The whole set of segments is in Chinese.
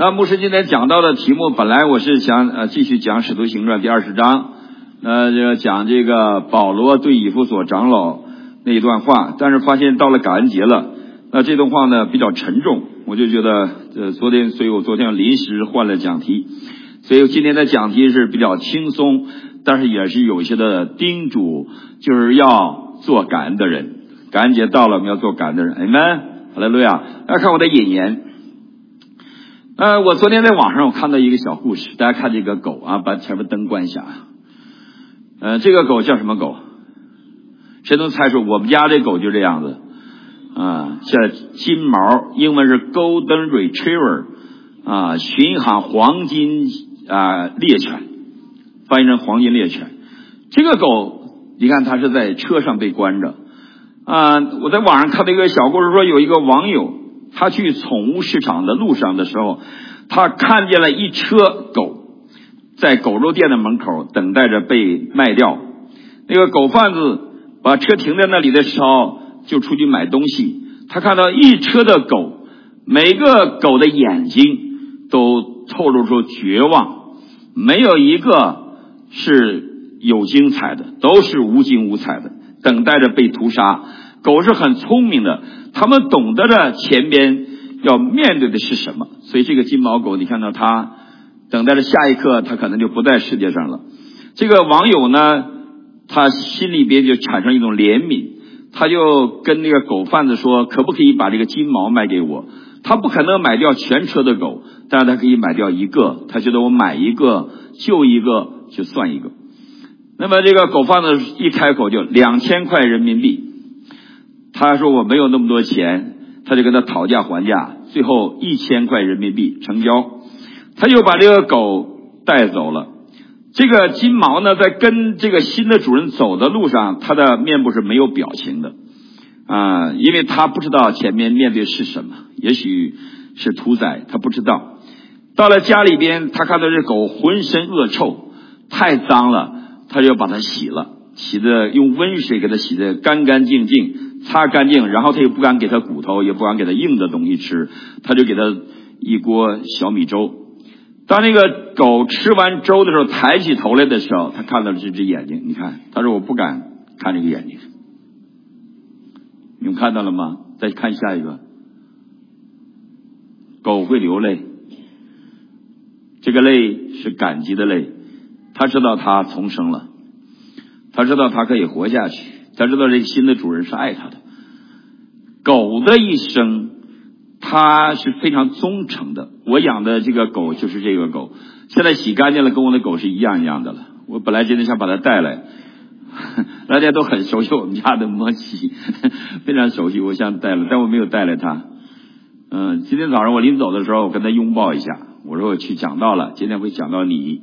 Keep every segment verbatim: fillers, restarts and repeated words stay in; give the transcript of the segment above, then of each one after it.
那牧师今天讲到的题目，本来我是想呃继续讲《使徒行传》第二十章，呃，就讲这个保罗对以弗所长老那一段话，但是发现到了感恩节了，那这段话呢比较沉重，我就觉得呃昨天，所以我昨天临时换了讲题，所以今天的讲题是比较轻松，但是也是有一些的叮嘱，就是要做感恩的人。感恩节到了，我们要做感恩的人。阿们，哈利路亚。大家看我的引言。呃，我昨天在网上我看到一个小故事，大家看这个狗啊，把前面灯关一下。呃，这个狗叫什么狗？谁能猜出？我们家这狗就这样子啊，叫金毛，英文是 Golden Retriever 啊，巡航黄金啊猎犬，翻译成黄金猎犬。这个狗，你看它是在车上被关着啊。我在网上看到一个小故事，说有一个网友，他去宠物市场的路上的时候，他看见了一车狗在狗肉店的门口等待着被卖掉。那个狗贩子把车停在那里的时候，就出去买东西。他看到一车的狗，每个狗的眼睛都透露出绝望，没有一个是有精彩的，都是无精无彩的，等待着被屠杀。狗是很聪明的，他们懂得着前边要面对的是什么，所以这个金毛狗，你看到它等待着下一刻，它可能就不在世界上了。这个网友呢，他心里边就产生一种怜悯，他就跟那个狗贩子说，可不可以把这个金毛卖给我？他不可能买掉全车的狗，但是他可以买掉一个，他觉得我买一个救一个就算一个。那么这个狗贩子一开口就两千块人民币，他说我没有那么多钱，他就跟他讨价还价，最后一千块人民币成交，他就把这个狗带走了。这个金毛呢，在跟这个新的主人走的路上，他的面部是没有表情的啊、呃，因为他不知道前面面对是什么，也许是屠宰，他不知道。到了家里边，他看到这狗浑身恶臭，太脏了，他就把它洗了，洗的用温水给它洗的干干净净，擦干净，然后他又不敢给它骨头，也不敢给它硬的东西吃，他就给它一锅小米粥。当那个狗吃完粥的时候，抬起头来的时候，他看到了这只眼睛。你看，他说我不敢看这个眼睛。你们看到了吗？再看下一个，狗会流泪，这个泪是感激的泪。他知道他重生了，他知道他可以活下去，他知道这个新的主人是爱他的。狗的一生，它是非常忠诚的。我养的这个狗就是这个狗，现在洗干净了，跟我的狗是一样一样的了。我本来今天想把它带来，大家都很熟悉我们家的摩西，非常熟悉，我想带了，但我没有带来它。嗯，今天早上我临走的时候，我跟它拥抱一下，我说我去讲道了，今天会讲到你。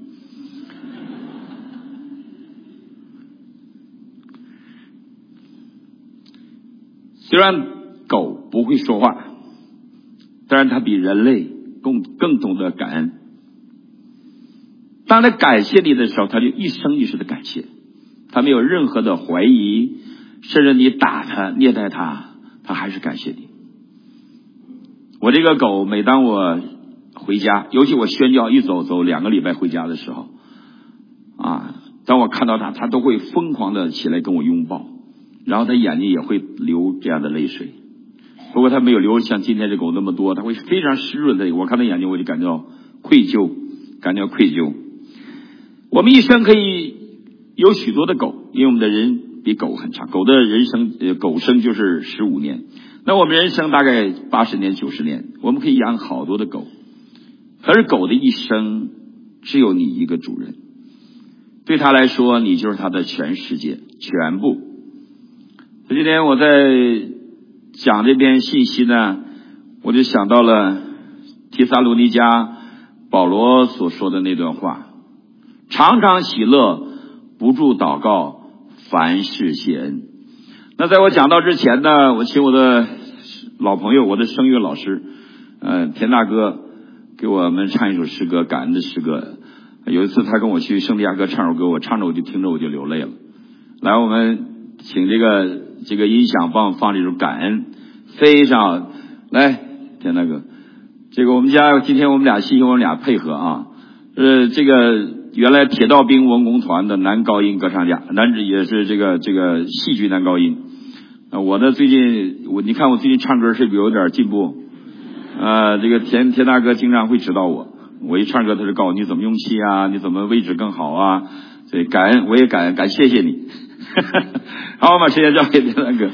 虽然狗不会说话，但是它比人类更更懂得感恩。当它感谢你的时候，它就一生一世的感谢，它没有任何的怀疑，甚至你打它虐待它，它还是感谢你。我这个狗，每当我回家，尤其我宣教一走走两个礼拜回家的时候啊，当我看到它，它都会疯狂的起来跟我拥抱，然后它眼睛也会流这样的泪水。不过它没有流像今天这狗那么多，它会非常湿润的。我看它眼睛，我就感到愧疚，感到愧疚。我们一生可以有许多的狗，因为我们的人比狗很长，狗的人生呃狗生就是十五年，那我们人生大概八十年九十年，我们可以养好多的狗。可是狗的一生只有你一个主人，对他来说，你就是他的全世界，全部。这几天我在讲这篇信息呢，我就想到了提撒罗尼迦保罗所说的那段话，常常喜乐，不住祷告，凡事谢恩。那在我讲到之前呢，我请我的老朋友，我的声乐老师呃，田大哥给我们唱一首诗歌，感恩的诗歌。有一次他跟我去圣地亚哥唱首歌，我唱着我就听着我就流泪了。来，我们请这个这个音响帮我放这首感恩，非常来，田大哥， 这个我们家今天我们俩谢谢我们俩配合啊，呃，这个原来铁道兵文工团的男高音歌唱家，男也是这个这个戏剧男高音。啊、呃，我呢最近我你看我最近唱歌是不是有点进步？呃，这个田田大哥经常会指导我，我一唱歌他就告诉我你怎么用气啊，你怎么位置更好啊，所以感恩我也感感谢谢你。好，把时间交给田大哥。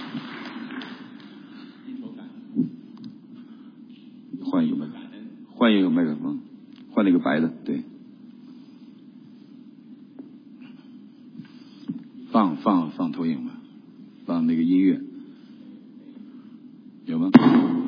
换一个麦克，换一个麦克风，换那个白的，对。放放放投影吧，放那个音乐，有吗？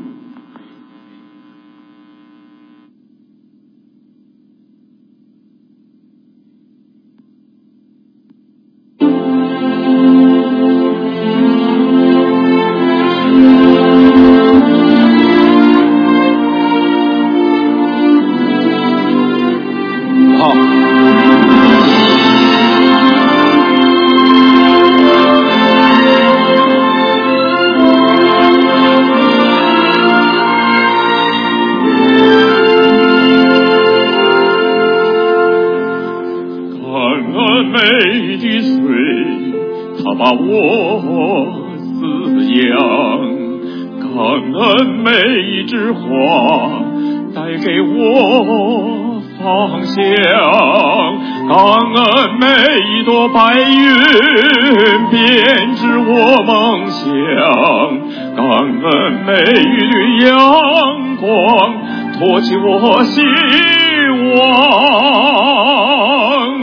白云编织我梦想，感恩每一缕阳光托起我希望，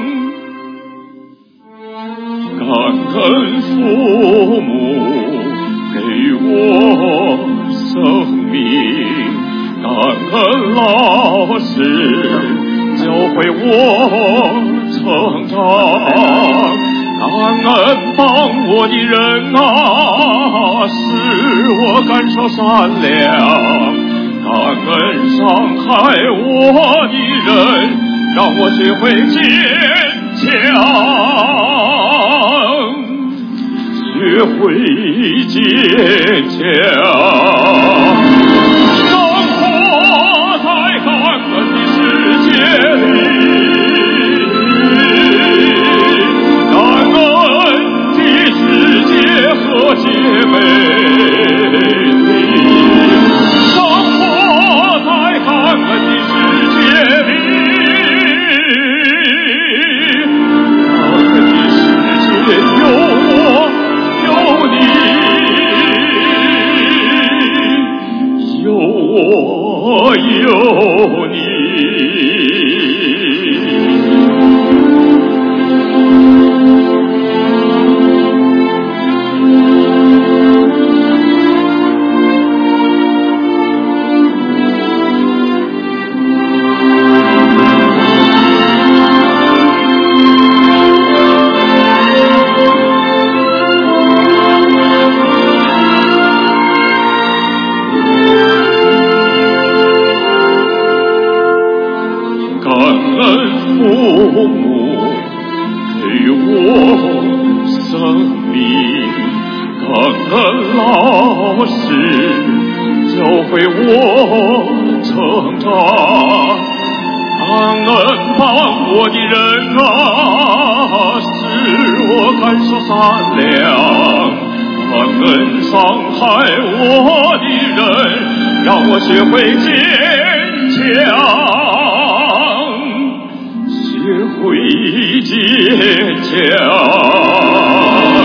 感恩父母给予我生命，感恩老师教会我成长，感恩帮我的人啊，使我感受善良，感恩伤害我的人，让我学会坚强，学会坚强，生活在感恩的世界里，和谐美丽，生活在感恩的世界里，感恩的世界有我有你，有我有你。学会坚强，学会坚强。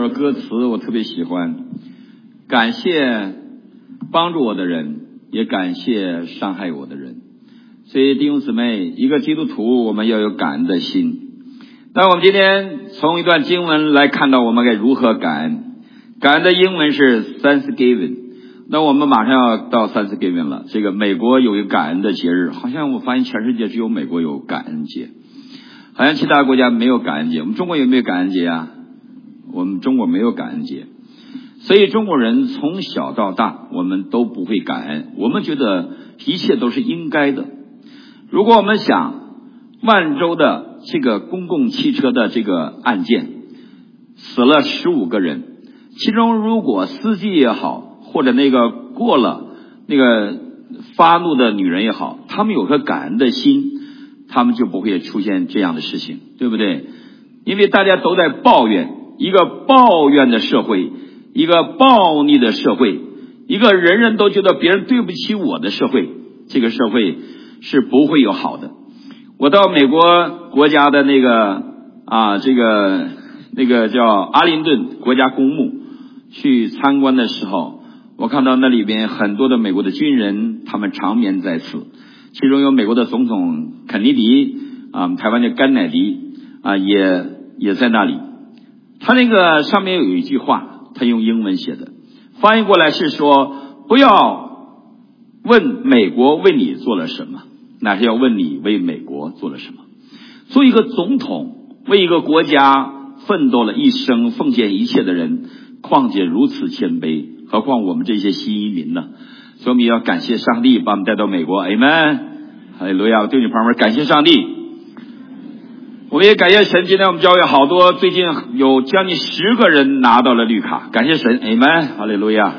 首歌词我特别喜欢，感谢帮助我的人，也感谢伤害我的人。所以弟兄姊妹，一个基督徒我们要有感恩的心。那我们今天从一段经文来看到我们该如何感恩。感恩的英文是 Thanksgiving。那我们马上要到 Thanksgiving 了，这个美国有一个感恩的节日，好像我发现全世界只有美国有感恩节，好像其他国家没有感恩节。我们中国有没有感恩节啊？我们中国没有感恩节。所以中国人从小到大我们都不会感恩，我们觉得一切都是应该的。如果我们想万州的这个公共汽车的这个案件死了十五个人，其中如果司机也好，或者那个过了那个发怒的女人也好，他们有颗感恩的心，他们就不会出现这样的事情，对不对？因为大家都在抱怨，一个抱怨的社会，一个暴逆的社会，一个人人都觉得别人对不起我的社会，这个社会是不会有好的。我到美国国家的那个啊，这个那个叫阿灵顿国家公墓去参观的时候，我看到那里边很多的美国的军人，他们长眠在此，其中有美国的总统肯尼迪啊，台湾的甘乃迪啊，也也在那里。他那个上面有一句话，他用英文写的，翻译过来是说，不要问美国为你做了什么，那是要问你为美国做了什么。做一个总统，为一个国家奋斗了一生，奉献一切的人，况且如此谦卑，何况我们这些新移民呢？所以我们也要感谢上帝把我们带到美国。 Amen， 哈利路亚。对你旁边感谢上帝。我们也感谢神，今天我们教会好多，最近有将近十个人拿到了绿卡，感谢神。 Amen， 哈利路亚。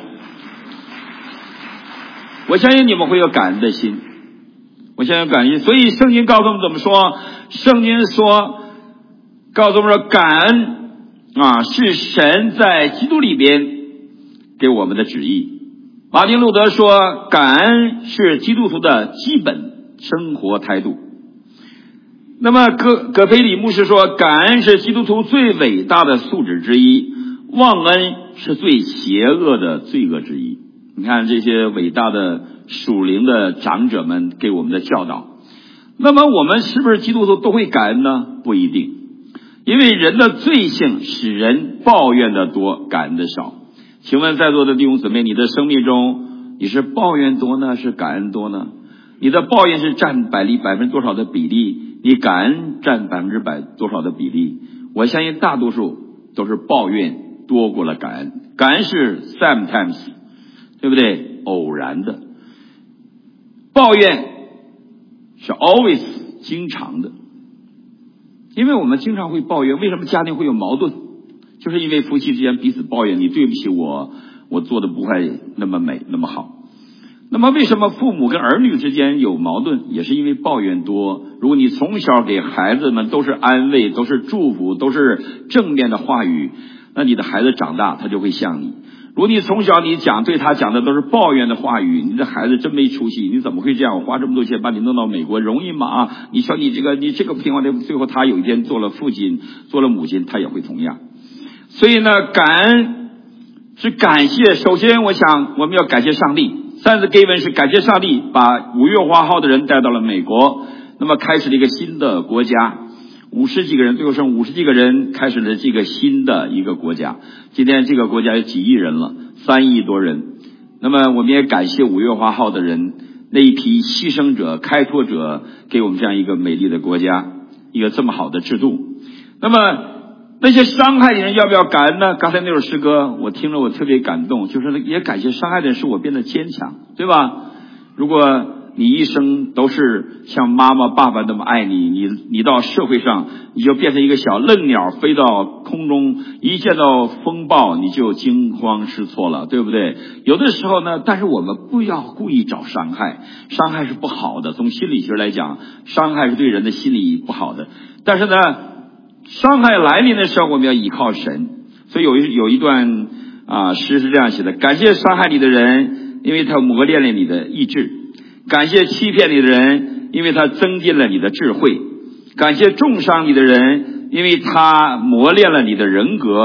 我相信你们会有感恩的心，我相信感恩。所以圣经告诉我们怎么说？圣经说告诉我们说，感恩啊是神在基督里边给我们的旨意。马丁路德说，感恩是基督徒的基本生活态度。那么葛葛培理牧师说，感恩是基督徒最伟大的素质之一，忘恩是最邪恶的罪恶之一。你看这些伟大的属灵的长者们给我们的教导。那么我们是不是基督徒都会感恩呢？不一定，因为人的罪性使人抱怨的多，感恩的少。请问在座的弟兄姊妹，你的生命中你是抱怨多呢，是感恩多呢？你的抱怨是占百例百分之多少的比例？你感恩占百分之百多少的比例？我相信大多数都是抱怨多过了感恩。感恩是 sometimes， 对不对？偶然的。抱怨是 always， 经常的。因为我们经常会抱怨，为什么家庭会有矛盾？就是因为夫妻之间彼此抱怨，你对不起我，我做的不会那么美那么好。那么为什么父母跟儿女之间有矛盾？也是因为抱怨多。如果你从小给孩子们都是安慰，都是祝福，都是正面的话语，那你的孩子长大他就会像你。如果你从小你讲对他讲的都是抱怨的话语，你的孩子真没出息，你怎么会这样？我花这么多钱把你弄到美国容易吗？啊，你说你这个你这个不听话的，最后他有一天做了父亲做了母亲，他也会同样。所以呢，感恩是感谢。首先我想我们要感谢上帝。Thanksgiving是感谢上帝把五月花号的人带到了美国，那么开始了一个新的国家，五十几个人，最后剩五十几个人开始了这个新的一个国家。今天这个国家有几亿人了，三亿多人。那么我们也感谢五月花号的人，那一批牺牲者开拓者，给我们这样一个美丽的国家，一个这么好的制度。那么那些伤害的人要不要感恩呢？刚才那首诗歌我听了我特别感动，就是也感谢伤害的人使我变得坚强，对吧？如果你一生都是像妈妈爸爸那么爱你，你你到社会上你就变成一个小嫩鸟，飞到空中，一见到风暴你就惊慌失措了，对不对？有的时候呢，但是我们不要故意找伤害，伤害是不好的，从心理学来讲，伤害是对人的心理不好的。但是呢，伤害来临的时候我们要依靠神。所以有一有一段啊诗是这样写的：感谢伤害你的人，因为他磨练了你的意志；感谢欺骗你的人，因为他增进了你的智慧；感谢重伤你的人，因为他磨练了你的人格；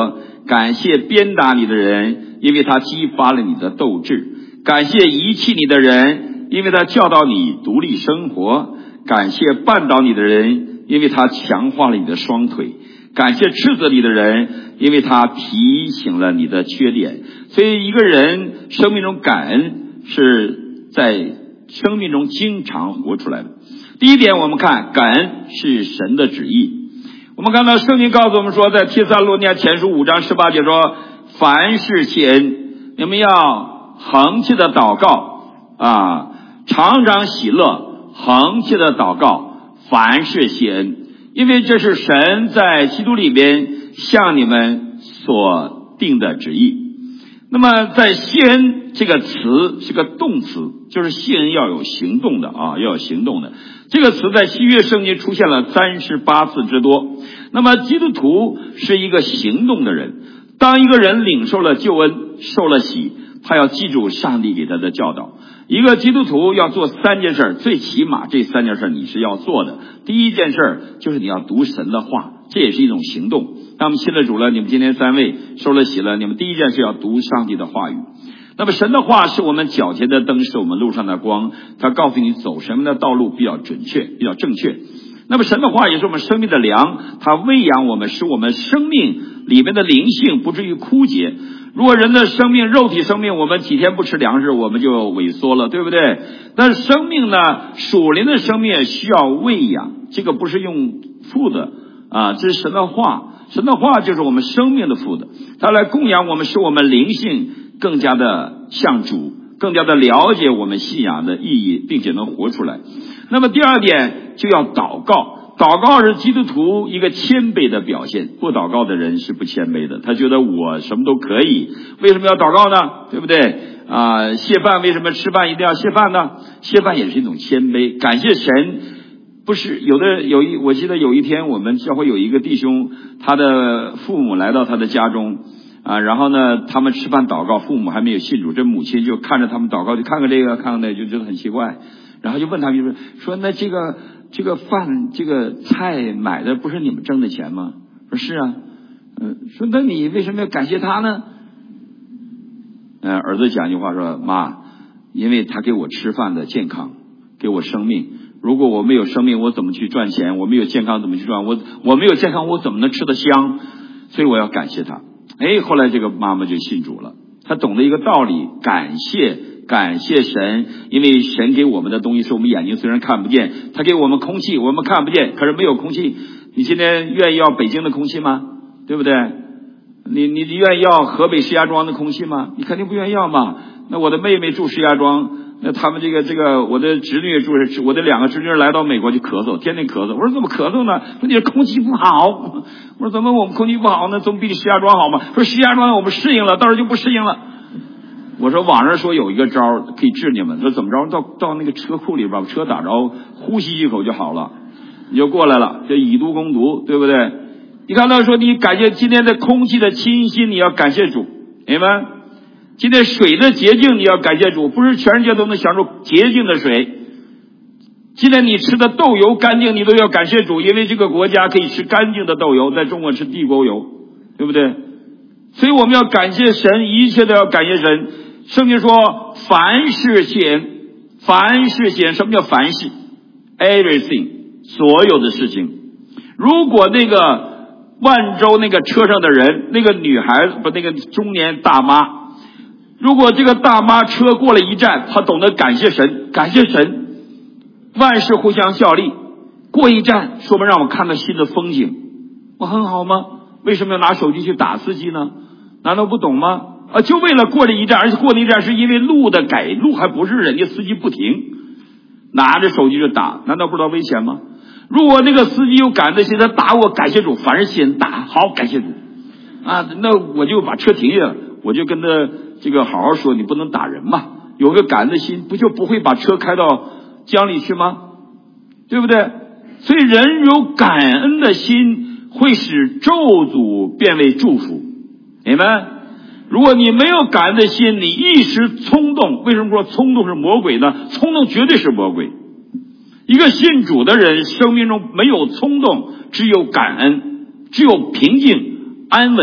感谢鞭打你的人，因为他激发了你的斗志；感谢遗弃你的人，因为他教导你独立生活；感谢绊倒你的人，因为他强化了你的双腿；感谢斥责你的人，因为他提醒了你的缺点。所以一个人生命中感恩是在生命中经常活出来的。第一点，我们看感恩是神的旨意。我们看到圣经告诉我们说，在帖撒罗尼迦前书五章十八节说，凡事谢恩，你们要恒切的祷告啊，常常喜乐，恒切的祷告，凡事谢恩，因为这是神在基督里边向你们所定的旨意。那么在谢恩这个词是个动词，就是谢恩要有行动的啊，要有行动的。这个词在新约圣经出现了三十八次之多。那么基督徒是一个行动的人，当一个人领受了救恩，受了洗，他要记住上帝给他的教导。一个基督徒要做三件事，最起码这三件事你是要做的。第一件事就是你要读神的话，这也是一种行动。那么信了主了，你们今天三位受了洗了，你们第一件事要读上帝的话语。那么神的话是我们脚前的灯，是我们路上的光，它告诉你走什么的道路比较准确，比较正确。那么神的话也是我们生命的粮，它喂养我们，使我们生命里面的灵性不至于枯竭。如果人的生命，肉体生命，我们几天不吃粮食我们就萎缩了，对不对？但是生命呢，属灵的生命需要喂养，这个不是用负的啊，这是神的话，神的话就是我们生命的负的，它来供养我们，使我们灵性更加的像主，更加的了解我们信仰的意义，并且能活出来。那么第二点就要祷告，祷告是基督徒一个谦卑的表现，不祷告的人是不谦卑的，他觉得我什么都可以，为什么要祷告呢？对不对啊？谢饭为什么吃饭一定要谢饭呢？谢饭也是一种谦卑，感谢神。不是有的有一，我记得有一天我们教会有一个弟兄，他的父母来到他的家中啊，然后呢，他们吃饭祷告，父母还没有信主，这母亲就看着他们祷告，就看看这个，看看那，就觉得很奇怪，然后就问他们，就说说那这个这个饭这个菜买的不是你们挣的钱吗？说是啊，嗯、呃，说那你为什么要感谢他呢？嗯、呃，儿子讲一句话说，妈，因为他给我吃饭的健康，给我生命。如果我没有生命，我怎么去赚钱？我没有健康怎么去赚？我我没有健康，我怎么能吃得香？所以我要感谢他。哎，后来这个妈妈就信主了，她懂得一个道理，感谢感谢神，因为神给我们的东西是我们眼睛虽然看不见，他给我们空气我们看不见，可是没有空气，你今天愿意要北京的空气吗？对不对？你你愿意要河北石家庄的空气吗？你肯定不愿意要嘛。那我的妹妹住石家庄，那他们这个这个我的侄女住，我的两个侄女来到美国就咳嗽，天天咳嗽。我说怎么咳嗽呢？说你的空气不好。我说怎么我们空气不好呢？总比石家庄好吗？说石家庄我们适应了，到时候就不适应了。我说网上说有一个招可以治你们，说怎么着？到到那个车库里边把车打着，呼吸一口就好了，你就过来了，就以毒攻毒，对不对？你看到说你感谢今天的空气的清新，你要感谢主，明白？今天水的洁净你要感谢主，不是全世界都能享受洁净的水。今天你吃的豆油干净，你都要感谢主，因为这个国家可以吃干净的豆油，在中国吃地沟油，对不对？所以我们要感谢神，一切都要感谢神。圣经说凡事谢恩，凡事谢恩。什么叫凡事？ everything， 所有的事情。如果那个万州那个车上的人，那个女孩子不，那个中年大妈，如果这个大妈车过了一站，她懂得感谢神，感谢神，万事互相效力。过一站，说明让我看到新的风景，我很好吗？为什么要拿手机去打司机呢？难道不懂吗？啊，就为了过这一站，而且过那一站是因为路的改路，还不是人家司机不停，拿着手机就打，难道不知道危险吗？如果那个司机有感恩的心，他打我，感谢主，凡是先打，好，感谢主啊，那我就把车停下了，我就跟他这个好好说，你不能打人嘛，有个感恩的心，不就不会把车开到江里去吗？对不对？所以人有感恩的心，会使咒诅变为祝福，明白？如果你没有感恩的心，你一时冲动，为什么说冲动是魔鬼呢？冲动绝对是魔鬼。一个信主的人生命中没有冲动，只有感恩，只有平静安稳，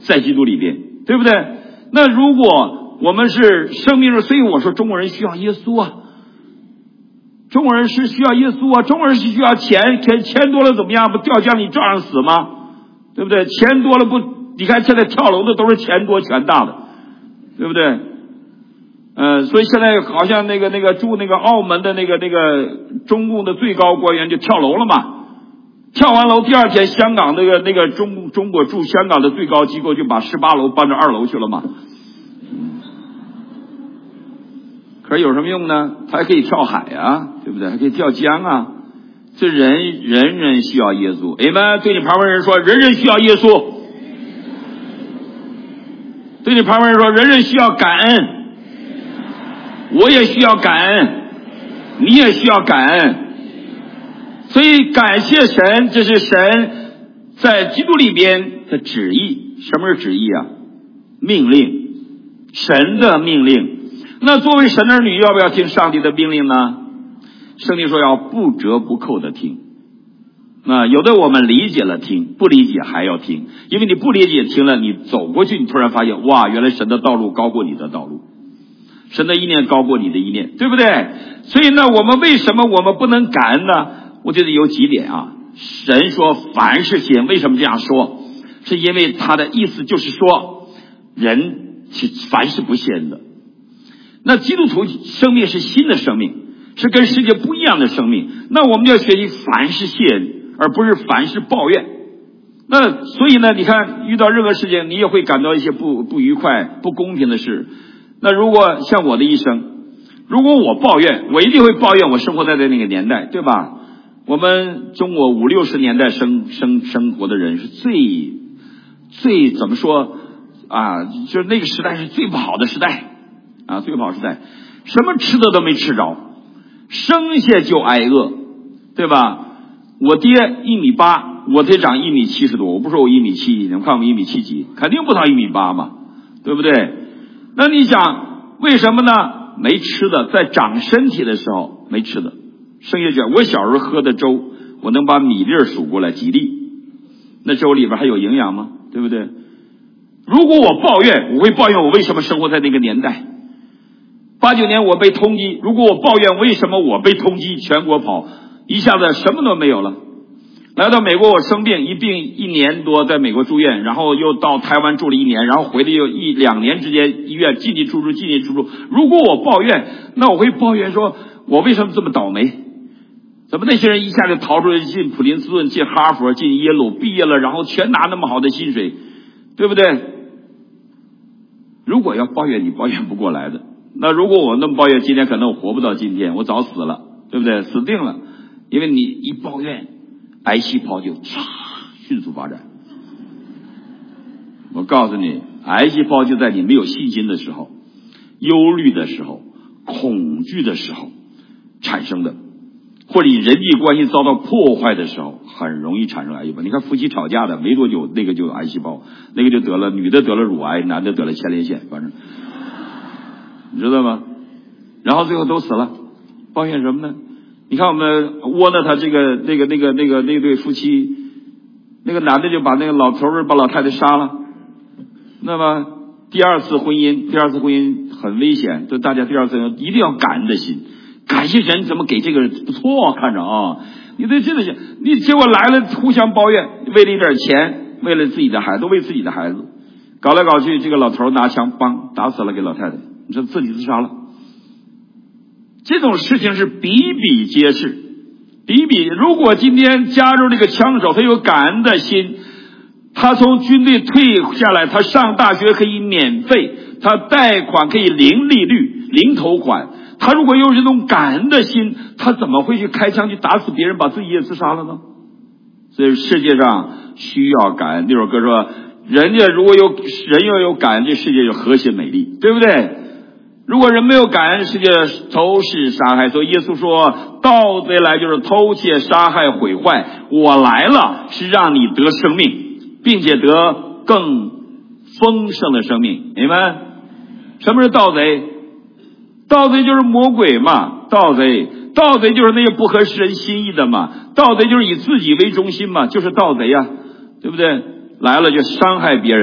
在基督里边，对不对？那如果我们是生命中，所以我说中国人需要耶稣啊，中国人是需要耶稣啊，中国人是需要钱，钱钱多了怎么样？不掉江里照样死吗？对不对？钱多了不，你看现在跳楼的都是钱多权大的，对不对？呃，所以现在好像那个那个住那个澳门的那个那个中共的最高官员就跳楼了嘛，跳完楼第二天，香港那个那个中中国驻香港的最高机构就把十八楼搬到二楼去了嘛。可是有什么用呢？他还可以跳海啊，对不对？还可以跳江啊。这人人人需要耶稣，哎们对你旁边人说，人人需要耶稣。对你旁边人说，人人需要感恩。我也需要感恩，你也需要感恩。所以感谢神，这是神在基督里边的旨意。什么是旨意啊？命令，神的命令。那作为神的儿女，要不要听上帝的命令呢？圣经说要不折不扣的听。那有的我们理解了听，不理解还要听，因为你不理解听了，你走过去，你突然发现，哇，原来神的道路高过你的道路，神的意念高过你的意念，对不对？所以呢，我们为什么我们不能感恩呢？我觉得有几点啊。神说凡是信，为什么这样说？是因为他的意思就是说，人是凡是不信的。那基督徒生命是新的生命，是跟世界不一样的生命。那我们要学习凡是信，而不是凡是抱怨。那所以呢，你看遇到任何事情，你也会感到一些不不愉快、不公平的事。那如果像我的一生，如果我抱怨，我一定会抱怨我生活在的那个年代，对吧？我们中国五六十年代生生生活的人是最最怎么说啊？就是那个时代是最不好的时代啊，最不好的时代，什么吃的都没吃着，生下就挨饿，对吧？我爹一米八，我爹长一米七十多，我不说我一米七，你们看我一米七几，肯定不到一米八嘛，对不对？那你想为什么呢？没吃的，在长身体的时候没吃的，剩下就我小时候喝的粥，我能把米粒数过来几粒，那粥里边还有营养吗？对不对？如果我抱怨，我会抱怨我为什么生活在那个年代。八九年我被通缉，如果我抱怨为什么我被通缉，全国跑，一下子什么都没有了。来到美国，我生病，一病一年多，在美国住院，然后又到台湾住了一年，然后回来又一两年之间，医院进进出出，进进出出。如果我抱怨，那我会抱怨说，我为什么这么倒霉？怎么那些人一下就逃出来，进普林斯顿，进哈佛，进耶鲁，毕业了，然后全拿那么好的薪水，对不对？如果要抱怨，你抱怨不过来的。那如果我那么抱怨，今天可能我活不到今天，我早死了，对不对？死定了，因为你一抱怨，癌细胞就唰迅速发展。我告诉你，癌细胞就在你没有信心的时候、忧虑的时候、恐惧的时候产生的，或者你人际关系遭到破坏的时候，很容易产生癌细胞。你看夫妻吵架的，没多久那个就有癌细胞，那个就得了，女的得了乳癌，男的得了前列腺，反正你知道吗？然后最后都死了，抱怨什么呢？你看我们窝呢，他这个那个那个那个那对夫妻，那个男的就把那个老头儿把老太太杀了。那么第二次婚姻，第二次婚姻很危险，就大家第二次一定要感恩的心，感谢神怎么给这个人不错，看着啊，你得真的是，你结果来了互相抱怨，为了一点钱，为了自己的孩子，都为自己的孩子，搞来搞去，这个老头拿枪梆打死了给老太太，你说自己自杀了。这种事情是比比皆是，比比。如果今天加入这个枪手，他有感恩的心，他从军队退下来，他上大学可以免费，他贷款可以零利率、零头款。他如果有这种感恩的心，他怎么会去开枪去打死别人，把自己也自杀了呢？所以世界上需要感恩。那首歌说，人家如果有人要有感恩，这世界就和谐美丽，对不对？如果人没有感恩，世界都是杀害。所以耶稣说，盗贼来就是偷窃、杀害、毁坏，我来了是让你得生命，并且得更丰盛的生命。明白？什么是盗贼？盗贼就是魔鬼嘛，盗贼盗贼就是那些不合世人心意的嘛，盗贼就是以自己为中心嘛，就是盗贼呀、啊，对不对？来了就伤害别人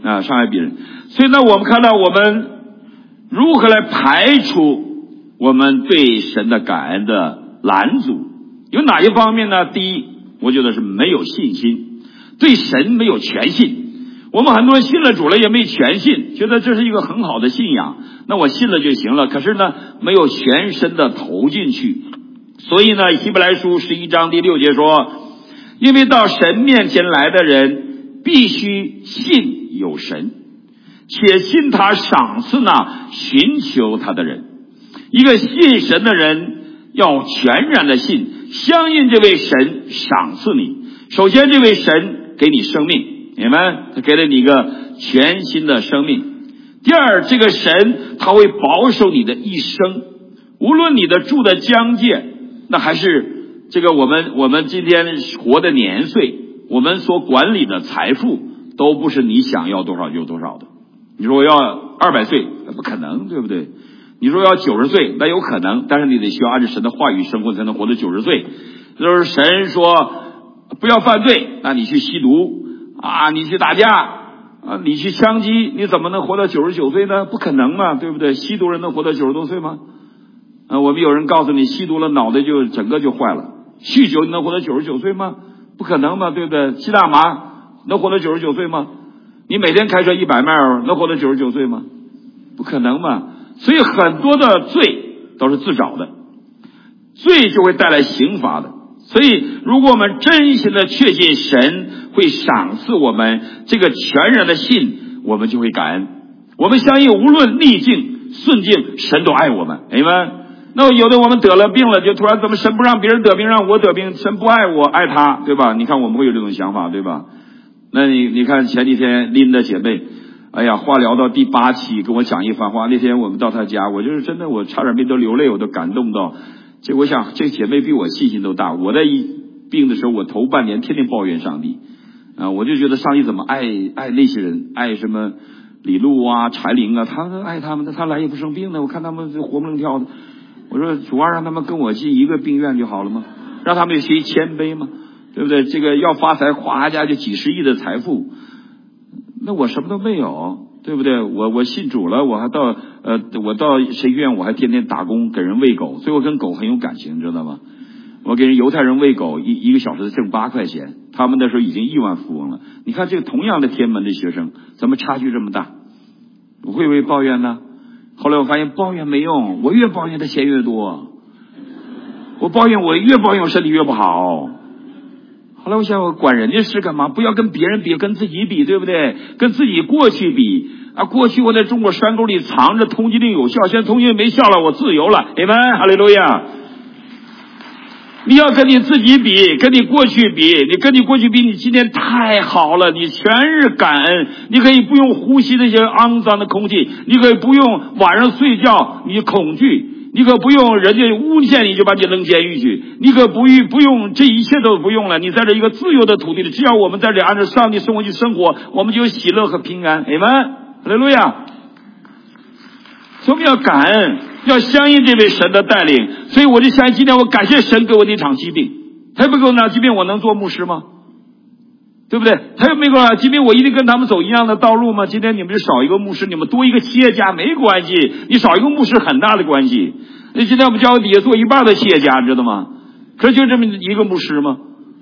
啊，伤害别人。所以呢，我们看到我们如何来排除我们对神的感恩的拦阻，有哪些方面呢？第一，我觉得是没有信心，对神没有全信。我们很多人信了主了也没全信，觉得这是一个很好的信仰，那我信了就行了，可是呢没有全身的投进去。所以呢，希伯来书十一章第六节说，因为到神面前来的人必须信有神，且信他赏赐那寻求他的人。一个信神的人要全然的信，相信这位神赏赐你。首先这位神给你生命，你们他给了你一个全新的生命。第二，这个神他会保守你的一生，无论你的住的疆界，那还是这个我们我们今天活的年岁，我们所管理的财富，都不是你想要多少就多少的。你说我要二百岁，那不可能，对不对？你说要九十岁，那有可能，但是你得需要按照神的话语生活，才能活到九十岁。就是神说不要犯罪，那你去吸毒啊，你去打架啊，你去枪击，你怎么能活到九十九岁呢？不可能嘛，对不对？吸毒人能活到九十多岁吗？啊，我们有人告诉你，吸毒了脑袋就整个就坏了。酗酒你能活到九十九岁吗？不可能嘛，对不对？吸大麻能活到九十九岁吗？你每天开车一百迈能活到九十九岁吗？不可能嘛。所以很多的罪都是自找的，罪就会带来刑罚的。所以如果我们真心的确信神会赏赐我们这个全然的信，我们就会感恩。我们相信无论逆境顺境，神都爱我们。阿们。那有的我们得了病了，就突然怎么神不让别人得病，让我得病，神不爱我爱他，对吧？你看我们会有这种想法，对吧？那你你看前几天琳的姐妹，哎呀，化疗到第八期跟我讲一番话。那天我们到她家，我就是真的我差点没都流泪，我都感动到。这我想这姐妹比我信心都大。我在一病的时候，我头半年天天抱怨上帝啊，我就觉得上帝怎么爱爱那些人，爱什么李璐啊、柴玲啊，他们爱他们，他来也不生病呢，我看他们活蹦乱跳的。我说主啊，让他们跟我进一个病院就好了吗？让他们学习谦卑吗？对不对？这个要发财，哗家就几十亿的财富，那我什么都没有，对不对？我我信主了，我还到呃，我到神学院，我还天天打工给人喂狗，所以我跟狗很有感情，知道吗？我给人犹太人喂狗，一一个小时挣八块钱，他们那时候已经亿万富翁了。你看这个同样的天门的学生，怎么差距这么大？我会不会抱怨呢？后来我发现抱怨没用，我越抱怨他钱越多，我抱怨我越抱怨我身体越不好。后来我想，我管人家事干嘛？不要跟别人比，跟自己比，对不对？跟自己过去比啊！过去我在中国山沟里藏着，通缉令有效，现在通缉令没效了，我自由了。阿们，哈利路亚！你要跟你自己比，跟你过去比，你跟你过去比，你今天太好了，你全是感恩，你可以不用呼吸那些肮脏的空气，你可以不用晚上睡觉你恐惧，你可不用人家诬陷你就把你扔监狱去，你可不用不用这一切都不用了。你在这一个自由的土地里，只要我们在这里按照上帝生活去生活，我们就有喜乐和平安。阿们，哈利路亚！所以我们要感恩，要相信这位神的带领。所以我就相信今天我感谢神给我那场疾病，他不给我那疾病，我能做牧师吗？对不对？他又没给我那疾病，我一定跟他们走一样的道路吗？今天你们就少一个牧师，你们多一个企业家没关系，你少一个牧师很大的关系。那今天我们教会底下做一半的企业家，你知道吗？可是就这么一个牧师吗？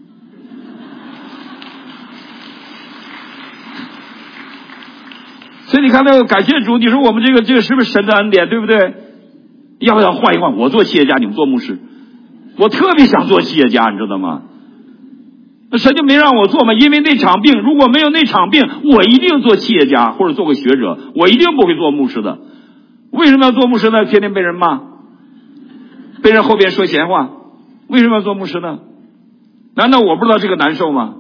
所以你看那个感谢主，你说我们这个这个是不是神的恩典，对不对？要不要换一换？我做企业家，你们做牧师。我特别想做企业家，你知道吗？那神就没让我做嘛，因为那场病，如果没有那场病，我一定做企业家或者做个学者，我一定不会做牧师的。为什么要做牧师呢？天天被人骂，被人后边说闲话。为什么要做牧师呢？难道我不知道这个难受吗？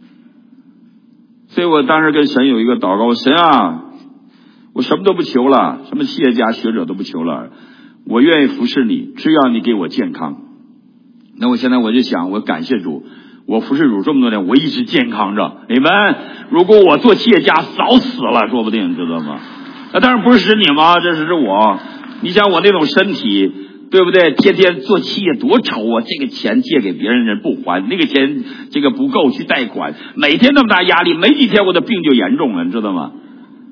所以我当时跟神有一个祷告，神啊，我什么都不求了，什么企业家学者都不求了，我愿意服侍你，只要你给我健康。那我现在我就想，我感谢主，我服侍主这么多年，我一直健康着。你们如果我做企业家早死了，说不定，知道吗？那当然不是指你吗？这是指我。你想我那种身体，对不对？天天做企业多愁啊！这个钱借给别人人不还，那个钱这个不够去贷款，每天那么大压力，没几天我的病就严重了，你知道吗？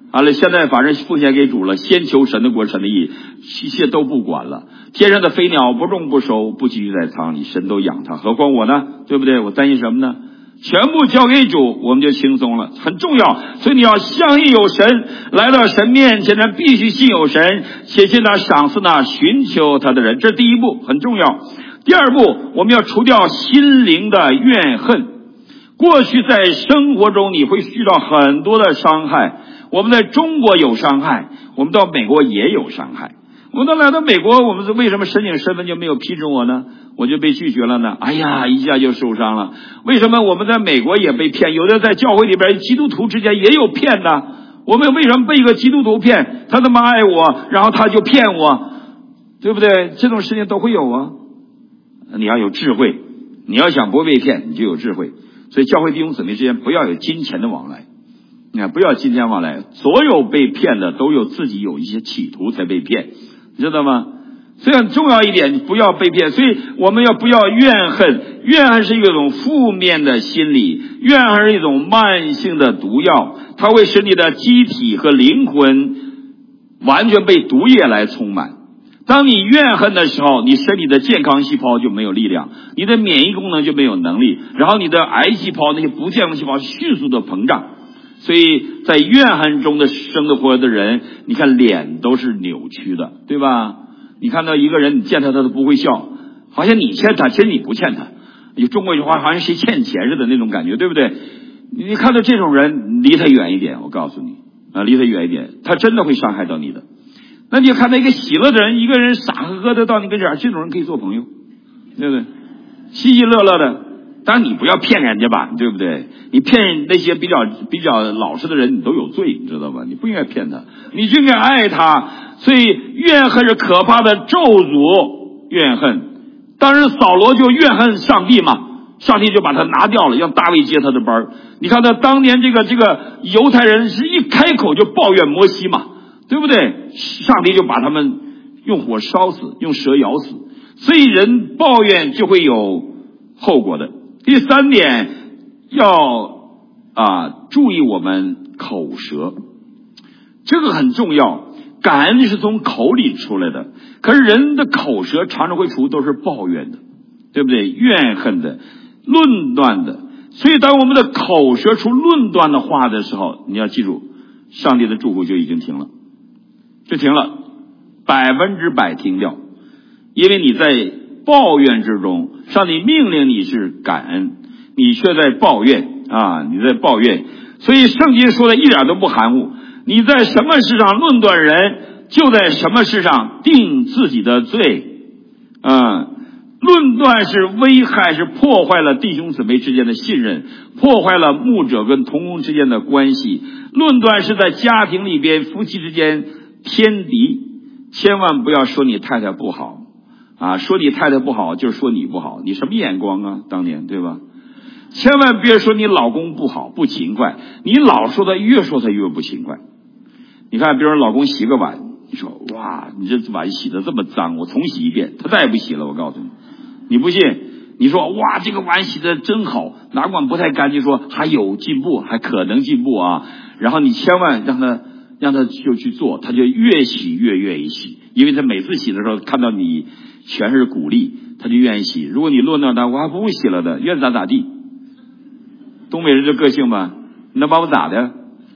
完了，现在反正奉献给主了，先求神的国，神的义，一切都不管了。天上的飞鸟不种不收，不寄居在仓里，神都养它，何况我呢？对不对？我担心什么呢？全部交给主，我们就轻松了，很重要。所以你要相信有神，来到神面前呢，必须信有神，且信他赏赐那寻求他的人，这是第一步，很重要。第二步，我们要除掉心灵的怨恨。过去在生活中你会遇到很多的伤害，我们在中国有伤害，我们到美国也有伤害。我们到来到美国，我们是为什么申请身份就没有批准我呢？我就被拒绝了呢？哎呀，一下就受伤了。为什么我们在美国也被骗？有的在教会里边，基督徒之间也有骗的。我们为什么被一个基督徒骗？他那么爱我，然后他就骗我，对不对？这种事情都会有啊。你要有智慧，你要想不被骗，你就有智慧。所以教会弟兄姊妹之间不要有金钱的往来，你看，不要金钱往来。所有被骗的都有自己有一些企图才被骗，你知道吗？所以很重要一点，不要被骗。所以我们要不要怨恨？怨恨是一种负面的心理，怨恨是一种慢性的毒药，它会使你的机体和灵魂完全被毒液来充满。当你怨恨的时候，你身体的健康细胞就没有力量，你的免疫功能就没有能力，然后你的癌细胞那些不健康细胞迅速的膨胀。所以在怨恨中的生活的人，你看脸都是扭曲的，对吧？你看到一个人，你见他他都不会笑，好像你欠他，其实你不欠他。有中国一句话，好像谁欠钱似的那种感觉，对不对？你看到这种人，离他远一点，我告诉你啊，离他远一点，他真的会伤害到你的。那你看到一个喜乐的人，一个人傻呵呵的到你跟前，这种人可以做朋友，对不对？喜喜乐乐的。当然你不要骗人家吧，对不对？你骗那些比较比较老实的人，你都有罪，你知道吧？你不应该骗他，你就应该爱他。所以怨恨是可怕的咒诅，怨恨。当时扫罗就怨恨上帝嘛，上帝就把他拿掉了，让大卫接他的班。你看他当年这个这个犹太人是一开口就抱怨摩西嘛，对不对？上帝就把他们用火烧死，用蛇咬死。所以人抱怨就会有后果的。第三点，要啊注意我们口舌，这个很重要。感恩是从口里出来的，可是人的口舌常常会出都是抱怨的，对不对？怨恨的，论断的。所以当我们的口舌出论断的话的时候，你要记住，上帝的祝福就已经停了，就停了，百分之百停掉。因为你在抱怨之中，上帝命令你是感恩，你却在抱怨啊！你在抱怨，所以圣经说的一点都不含糊。你在什么事上论断人，就在什么事上定自己的罪。啊，论断是危害，是破坏了弟兄姊妹之间的信任，破坏了牧者跟同工之间的关系。论断是在家庭里边夫妻之间天敌，千万不要说你太太不好。啊，说你太太不好就是说你不好，你什么眼光啊？当年对吧？千万别说你老公不好不勤快，你老说他越说他越不勤快。你看，比如说老公洗个碗，你说哇，你这碗洗得这么脏，我重洗一遍，他再也不洗了。我告诉你，你不信，你说哇，这个碗洗得真好，哪管不太干净，说还有进步，还可能进步啊。然后你千万让他让他就去做，他就越洗越愿意洗，因为他每次洗的时候看到你全是鼓励，他就愿意洗。如果你论断他，我还不会洗了的，愿咋咋地。东北人这个性吧，你能把我咋的？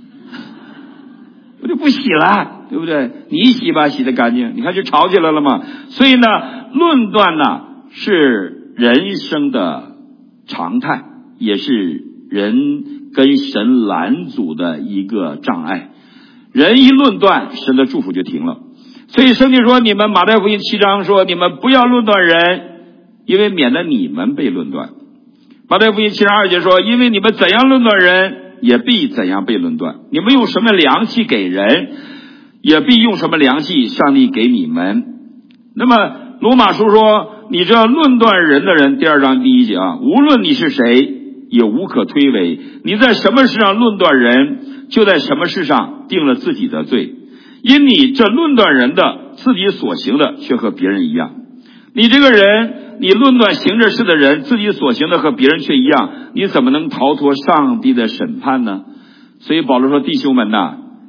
我就不洗了，对不对？你洗吧，洗得干净，你看就吵起来了嘛。所以呢，论断呢是人生的常态，也是人跟神拦阻的一个障碍。人一论断，神的祝福就停了。所以圣经说，你们马太福音七章说，你们不要论断人，因为免得你们被论断。马太福音七章二节说，因为你们怎样论断人，也必怎样被论断。你们用什么良器给人，也必用什么良器上帝给你们。那么罗马书说，你这论断人的人，第二章第一节啊，无论你是谁，也无可推诿。你在什么事上论断人，就在什么事上定了自己的罪。因你这论断人的，自己所行的却和别人一样。你这个人，你论断行这事的人，自己所行的和别人却一样，你怎么能逃脱上帝的审判呢？所以保罗说，弟兄们呐，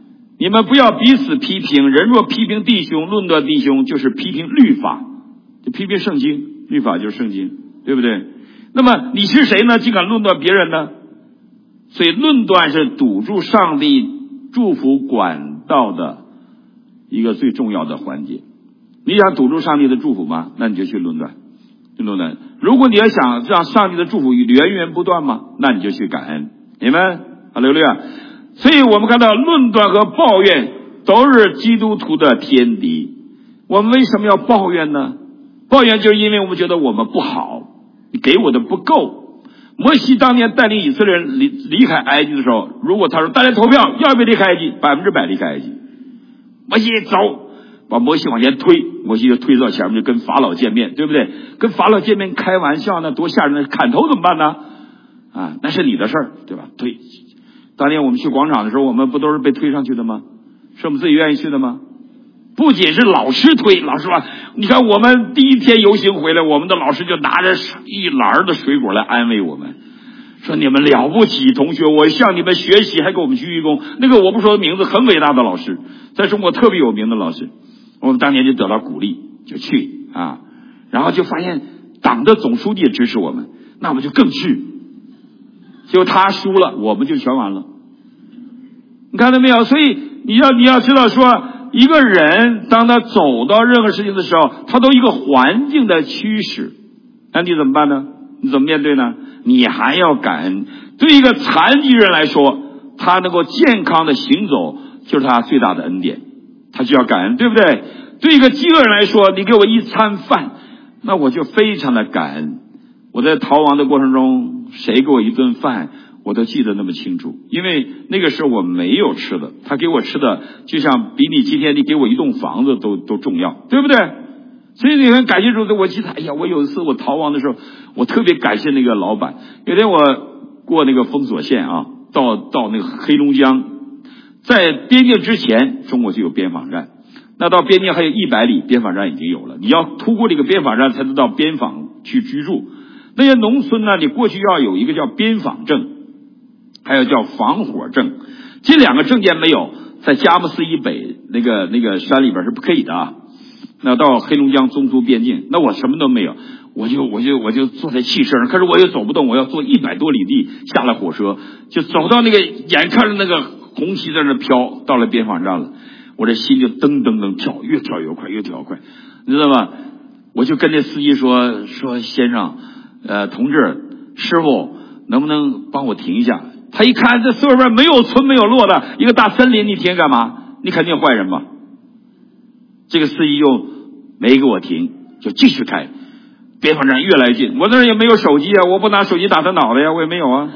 你们不要彼此批评，人若批评弟兄，论断弟兄，就是批评律法，就批评圣经，律法就是圣经，对不对？那么你是谁呢？竟敢论断别人呢？所以论断是堵住上帝祝福管道的一个最重要的环节。你想堵住上帝的祝福吗？那你就去论断，去论断。如果你要想让上帝的祝福源源不断吗？那你就去感恩。你们哈利路亚。所以我们看到论断和抱怨都是基督徒的天敌。我们为什么要抱怨呢？抱怨就是因为我们觉得我们不好，你给我的不够。摩西当年带领以色列人离离开埃及的时候，如果他说大家投票要不要离开埃及，百分之百离开埃及。摩西走，把摩西往前推，摩西就推到前面，就跟法老见面，对不对？跟法老见面开玩笑呢，多吓人！砍头怎么办呢？啊，那是你的事儿，对吧？推。当年我们去广场的时候，我们不都是被推上去的吗？是我们自己愿意去的吗？不仅是老师推，老师说，你看我们第一天游行回来，我们的老师就拿着一篮的水果来安慰我们，说你们了不起，同学，我向你们学习，还给我们鞠一躬。那个我不说名字，很伟大的老师，在中国特别有名的老师，我们当年就得到鼓励，就去啊，然后就发现党的总书记也支持我们，那我们就更去。结果他输了，我们就全完了。你看到没有？所以你要你要知道说，一个人当他走到任何事情的时候，他都一个环境的驱使，那你怎么办呢？你怎么面对呢？你还要感恩。对一个残疾人来说，他能够健康的行走就是他最大的恩典，他就要感恩，对不对？对一个饥饿人来说，你给我一餐饭，那我就非常的感恩。我在逃亡的过程中，谁给我一顿饭我都记得那么清楚，因为那个时候我没有吃的，他给我吃的就像比你今天你给我一栋房子都都重要，对不对？所以你很感谢主。我记得，哎呀，我有一次我逃亡的时候，我特别感谢那个老板。有天我过那个封锁线啊，到到那个黑龙江，在边境之前，中国就有边防站。那到边境还有一百里，边防站已经有了。你要突过这个边防站，才能到边防去居住。那些农村呢，你过去要有一个叫边防证，还有叫防火证，这两个证件没有，在佳木斯以北那个那个山里边是不可以的啊。那到黑龙江中苏边境，那我什么都没有，我就我就我就坐在汽车上，可是我又走不动，我要坐一百多里地，下了火车就走到那个，眼看着那个红旗在那飘，到了边防站了，我这心就噔噔噔跳，越跳越快，越跳越快，你知道吗？我就跟这司机说说先生，呃，同志，师傅，能不能帮我停一下？他一看这四边没有村没有落的一个大森林，你停干嘛？你肯定坏人吧？这个司机又没给我停，就继续开，边防站越来越近。我那儿也没有手机啊，我不拿手机打他脑袋呀，我也没有啊。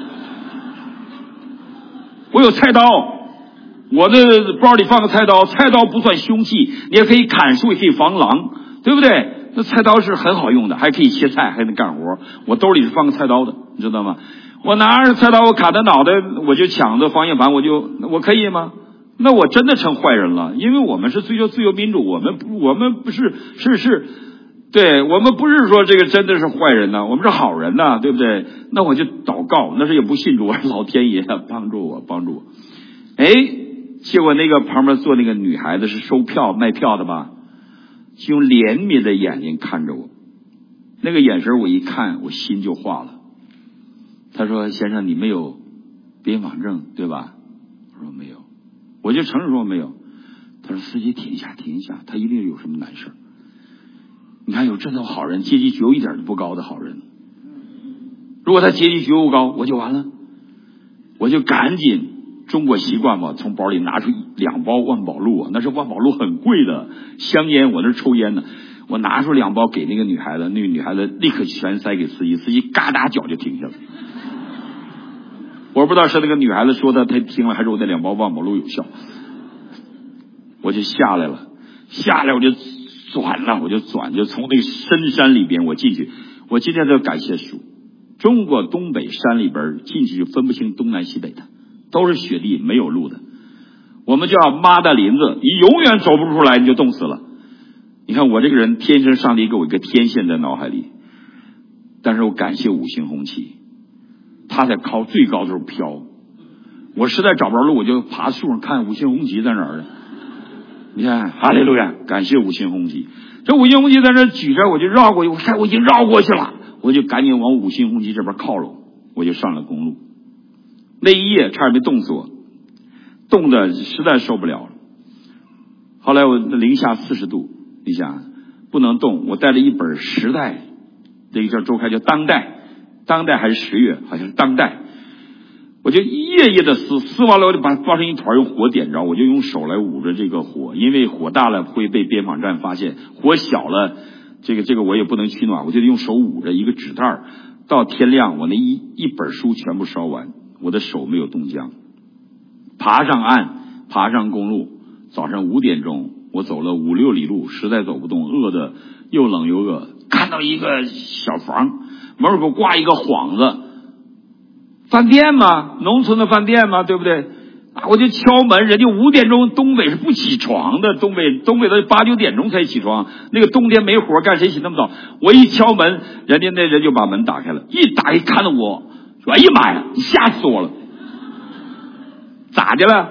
我有菜刀，我的包里放个菜刀，菜刀不算凶器，你也可以砍树，也可以防狼，对不对？那菜刀是很好用的，还可以切菜，还能干活。我兜里是放个菜刀的，你知道吗？我拿着菜刀，我砍他脑袋，我就抢着防御盘，我就我可以吗？那我真的成坏人了，因为我们是追求自由民主，我们不我们不是是是，对我们不是说这个真的是坏人呢，我们是好人呢，对不对？那我就祷告，那时也不信主，我说老天爷帮助我帮助我。哎，结果那个旁边坐那个女孩子是收票卖票的吧，就用怜悯的眼睛看着我，那个眼神我一看，我心就化了。他说：“先生，你没有边防证对吧？”我说：“没有。”我就承认说没有。他说：“司机停一下，停一下，他一定有什么难事。你看有这种好人，阶级觉悟一点都不高的好人，如果他阶级觉悟高，我就完了。”我就赶紧，中国习惯嘛，从包里拿出两包万宝路啊，那是万宝路很贵的香烟，我那是抽烟的。我拿出两包给那个女孩子，那个女孩子立刻全塞给司机，司机嘎哒脚就停下了。我不知道是那个女孩子说的她听了，还是我那两包万宝路有效。我就下来了，下来我就转了，我就转，就从那个深山里边我进去。我今天都感谢主，中国东北山里边进去就分不清东南西北的，都是雪地，没有路的。我们叫妈的林子，你永远走不出来，你就冻死了。你看我这个人天生上帝给我一个天线在脑海里，但是我感谢五星红旗，他在靠最高处飘， 我实在找不着路，我就爬树上看五星红旗在哪儿呢？你看，哈利路亚，感谢五星红旗。这五星红旗在那举着，我就绕过去，我看我已经绕过去了，我就赶紧往五星红旗这边靠拢，我就上了公路。那一夜差点没冻死我，冻得实在受不了了。后来我零下四十度，你想不能动，我带了一本《时代》这个叫周刊，叫《当代》，当代还是十月，好像是《当代》。我就夜夜的撕，撕完了我就把包成一团，用火点着，我就用手来捂着这个火，因为火大了会被边防站发现，火小了，这个这个我也不能取暖，我就用手捂着一个纸袋。到天亮，我那一一本书全部烧完，我的手没有冻僵。爬上岸，爬上公路，早上五点钟，我走了五六里路，实在走不动，饿得又冷又饿，看到一个小房，门口给我挂一个幌子。饭店嘛，农村的饭店嘛，对不对？啊，我就敲门，人家五点钟，东北是不起床的，东北东北的八九点钟才起床，那个冬天没活干，谁起那么早？我一敲门，人家那人就把门打开了，一打开看到我，说：“哎呀妈呀，你吓死我了！咋的了？”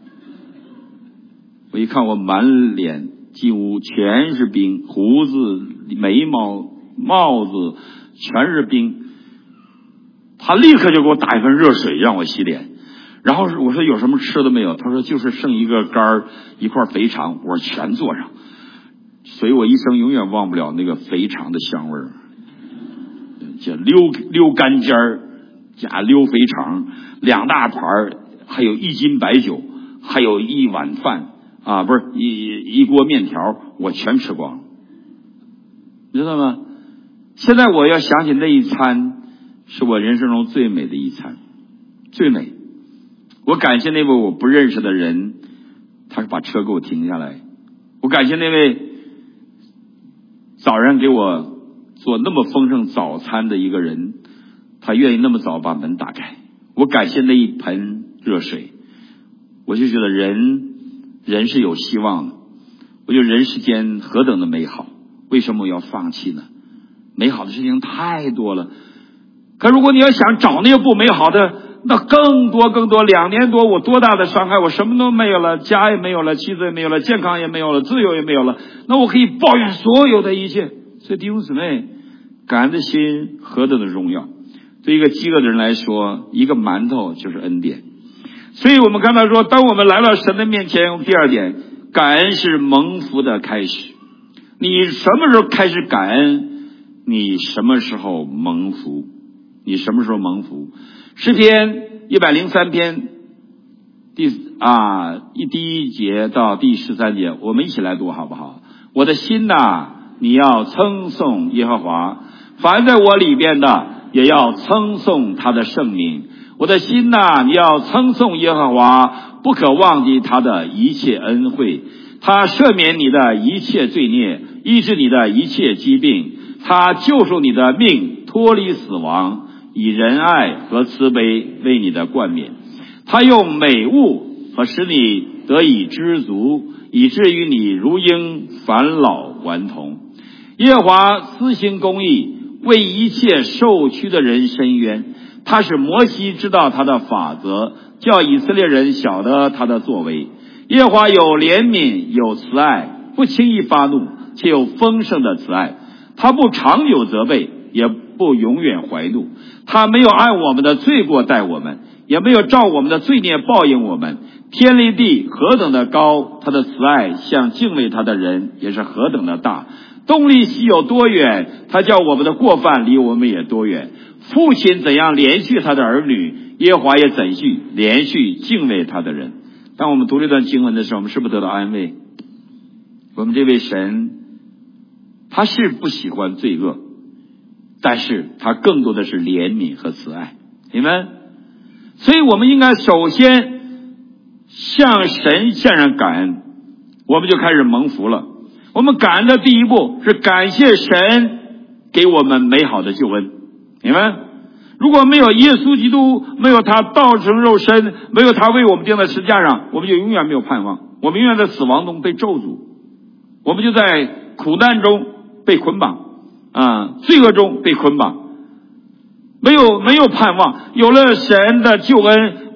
我一看，我满脸进屋全是冰，胡子、眉毛、帽子全是冰。他立刻就给我打一盆热水让我洗脸，然后我说有什么吃的没有？他说就是剩一个肝儿一块肥肠，我说全做上。所以我一生永远忘不了那个肥肠的香味儿，叫溜溜干尖儿加溜肥肠，两大盘儿，还有一斤白酒，还有一碗饭啊，不是一一锅面条，我全吃光了，你知道吗？现在我要想起那一餐。是我人生中最美的一餐，最美。我感谢那位我不认识的人，他把车给我停下来。我感谢那位早上给我做那么丰盛早餐的一个人，他愿意那么早把门打开。我感谢那一盆热水。我就觉得人人是有希望的。我觉得人世间何等的美好，为什么我要放弃呢？美好的事情太多了。可如果你要想找那个不美好的，那更多更多。两年多我多大的伤害，我什么都没有了，家也没有了，妻子也没有了，健康也没有了，自由也没有了，那我可以抱怨所有的一切。所以弟兄姊妹，感恩的心何等的荣耀。对一个饥饿的人来说，一个馒头就是恩典。所以我们看到说，当我们来到神的面前，第二点，感恩是蒙福的开始。你什么时候开始感恩，你什么时候蒙福。你什么时候蒙福？诗篇一百零三篇第啊一第一节到第十三节，我们一起来读好不好？我的心呐、啊，你要称颂耶和华，凡在我里边的也要称颂他的圣名。我的心呐、啊，你要称颂耶和华，不可忘记他的一切恩惠。他赦免你的一切罪孽，医治你的一切疾病，他救赎你的命，脱离死亡，以仁爱和慈悲为你的冠冕。他用美物和使你得以知足，以至于你如鹰返老还童。耶和华施行公义，为一切受屈的人伸冤。他使摩西知道他的法则，叫以色列人晓得他的作为。耶和华有怜悯，有慈爱，不轻易发怒，且有丰盛的慈爱。他不长久责备，也不永远怀怒。他没有按我们的罪过待我们，也没有照我们的罪孽报应我们。天离地何等的高，他的慈爱向敬畏他的人也是何等的大。东离西有多远，他叫我们的过犯离我们也多远。父亲怎样连续他的儿女，耶和华也怎续连续敬畏他的人。当我们读这段经文的时候，我们是不是得到安慰？我们这位神，他是不喜欢罪恶，但是他更多的是怜悯和慈爱，你们，所以我们应该首先向神献上感恩，我们就开始蒙福了。我们感恩的第一步是感谢神给我们美好的救恩，你们，如果没有耶稣基督，没有他道成肉身，没有他为我们钉在十字架上，我们就永远没有盼望，我们永远在死亡中被咒诅，我们就在苦难中被捆绑啊，罪恶中被捆绑，没有没有盼望。有了神的救恩，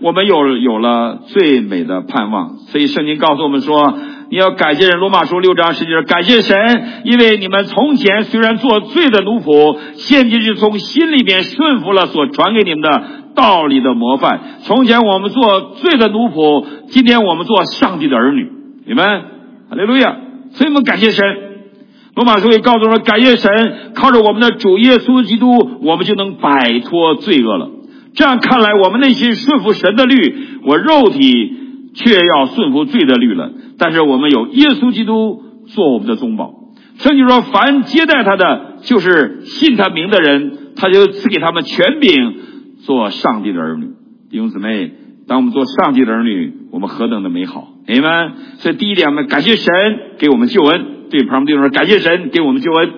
我们有有了最美的盼望。所以圣经告诉我们说，你要感谢人。罗马书六章十节，感谢神，因为你们从前虽然做罪的奴仆，现今是从心里面顺服了所传给你们的道理的模范。从前我们做罪的奴仆，今天我们做上帝的儿女。你们哈利路亚！所以我们感谢神。罗马书也告诉我们，感谢神，靠着我们的主耶稣基督，我们就能摆脱罪恶了。这样看来，我们内心顺服神的律，我肉体却要顺服罪的律了。但是我们有耶稣基督做我们的宗保。圣经说，凡接待他的，就是信他名的人，他就赐给他们权柄，做上帝的儿女。弟兄姊妹，当我们做上帝的儿女，我们何等的美好！阿们。所以第一点，我们感谢神给我们救恩。对旁边弟兄说，感谢神给我们救恩，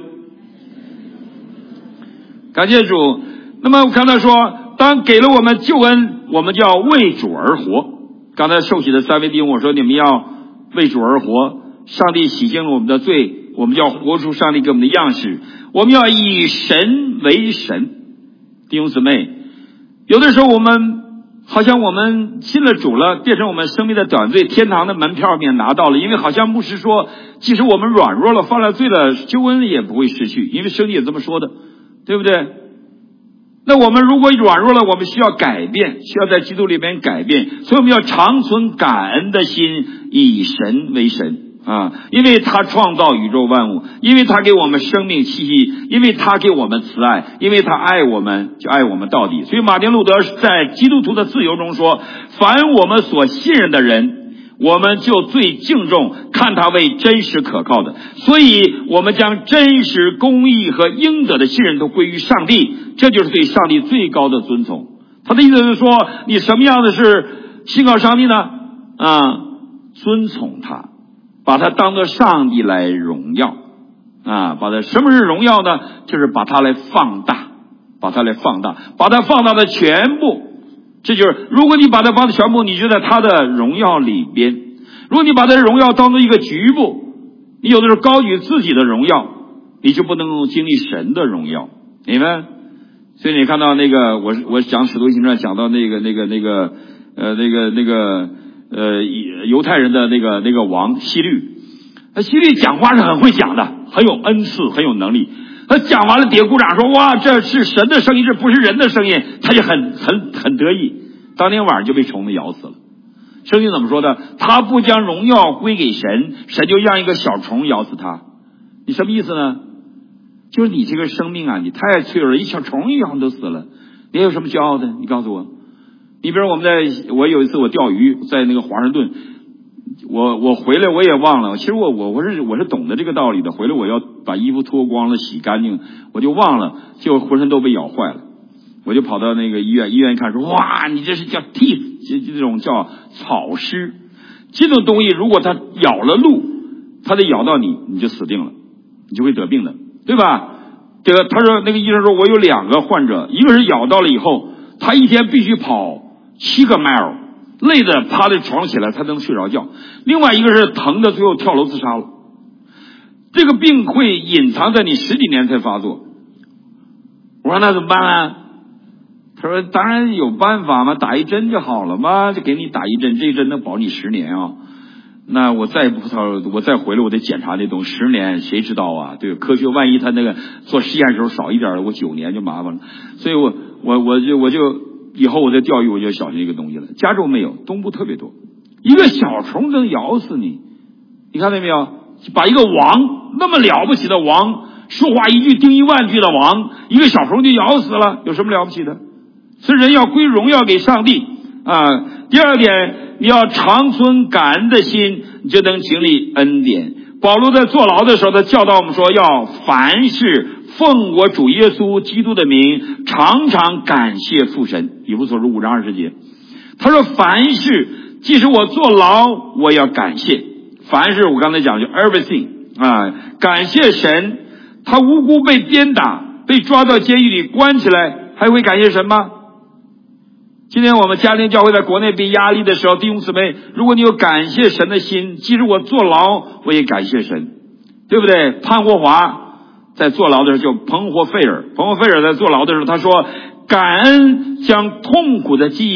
感谢主。那么我刚才说，当给了我们救恩，我们就要为主而活。刚才受洗的三位弟兄，我说你们要为主而活。上帝洗净了我们的罪，我们就要活出上帝给我们的样式。我们要以神为神。弟兄姊妹，有的时候我们好像我们信了主了，变成我们生命的短罪，天堂的门票也拿到了。因为好像牧师说，即使我们软弱了，犯了罪了，救恩也不会失去，因为圣经也这么说的，对不对？那我们如果软弱了，我们需要改变，需要在基督里面改变，所以我们要长存感恩的心，以神为神啊！因为他创造宇宙万物，因为他给我们生命气息，因为他给我们慈爱，因为他爱我们，就爱我们到底。所以马丁路德在基督徒的自由中说，凡我们所信任的人，我们就最敬重，看他为真实可靠的。所以我们将真实、公义和应得的信任都归于上帝，这就是对上帝最高的尊崇。他的意思是说，你什么样的是信靠上帝呢？啊，尊崇他，把他当作上帝来荣耀啊！把他什么是荣耀呢？就是把他来放大，把他来放大，把他放大的全部。这就是如果你把它放在全部，你就在他的荣耀里边；如果你把他的荣耀当做一个局部，你有的时候高举自己的荣耀，你就不能经历神的荣耀。你们，所以你看到那个我我讲使徒行传讲到那个那个那个呃那个那个呃犹太人的那个那个王希律，那希律讲话是很会讲的，很有恩赐，很有能力。他讲完了，底下鼓掌说：“哇，这是神的声音，这不是人的声音。”他就很很很得意。当天晚上就被虫子咬死了。圣经怎么说的？他不将荣耀归给神，神就让一个小虫咬死他。你什么意思呢？就是你这个生命啊，你太脆弱了，一小虫一咬你都死了，你有什么骄傲的？你告诉我。你比如我们在，我有一次我钓鱼，在那个华盛顿。我我回来我也忘了，其实我我我是我是懂得这个道理的。回来我要把衣服脱光了洗干净，我就忘了，结果浑身都被咬坏了。我就跑到那个医院，医院一看说，哇，你这是叫 teeth， 这这种叫草虱，这种东西如果它咬了鹿，它得咬到你，你就死定了，你就会得病的，对吧？这个他说那个医生说，我有两个患者，一个是咬到了以后，他一天必须跑七个 mile。累得趴在床上起来才能睡着觉，另外一个是疼的最后跳楼自杀了。这个病会隐藏在你十几年才发作。我说那怎么办啊？他说当然有办法嘛，打一针就好了嘛，就给你打一针，这一针能保你十年啊。那我再不我再回来我得检查那东西，十年谁知道啊？对，科学万一他那个做实验的时候少一点，我九年就麻烦了。所以我我我就我就以后我在钓鱼我就小心这个东西了。加州没有，东部特别多，一个小虫能咬死你。你看到没有？把一个王，那么了不起的王，说话一句定一万句的王，一个小虫就咬死了，有什么了不起的？所以人要归荣耀给上帝啊。第二点，你要长存感恩的心，你就能经历恩典。保罗在坐牢的时候，他教导我们说，要凡事奉我主耶稣基督的名，常常感谢父神。以弗所书五章二十节，他说凡事，即使我坐牢，我要感谢。凡事我刚才讲就 everything 啊，感谢神。他无辜被鞭打，被抓到监狱里关起来，还会感谢神吗？今天我们家庭教会在国内被压力的时候，弟兄姊妹，如果你有感谢神的心，即使我坐牢，我也感谢神，对不对？潘霍华在坐牢的时候，就彭霍费尔，彭霍费尔在坐牢的时候，他说，感恩将痛苦的记忆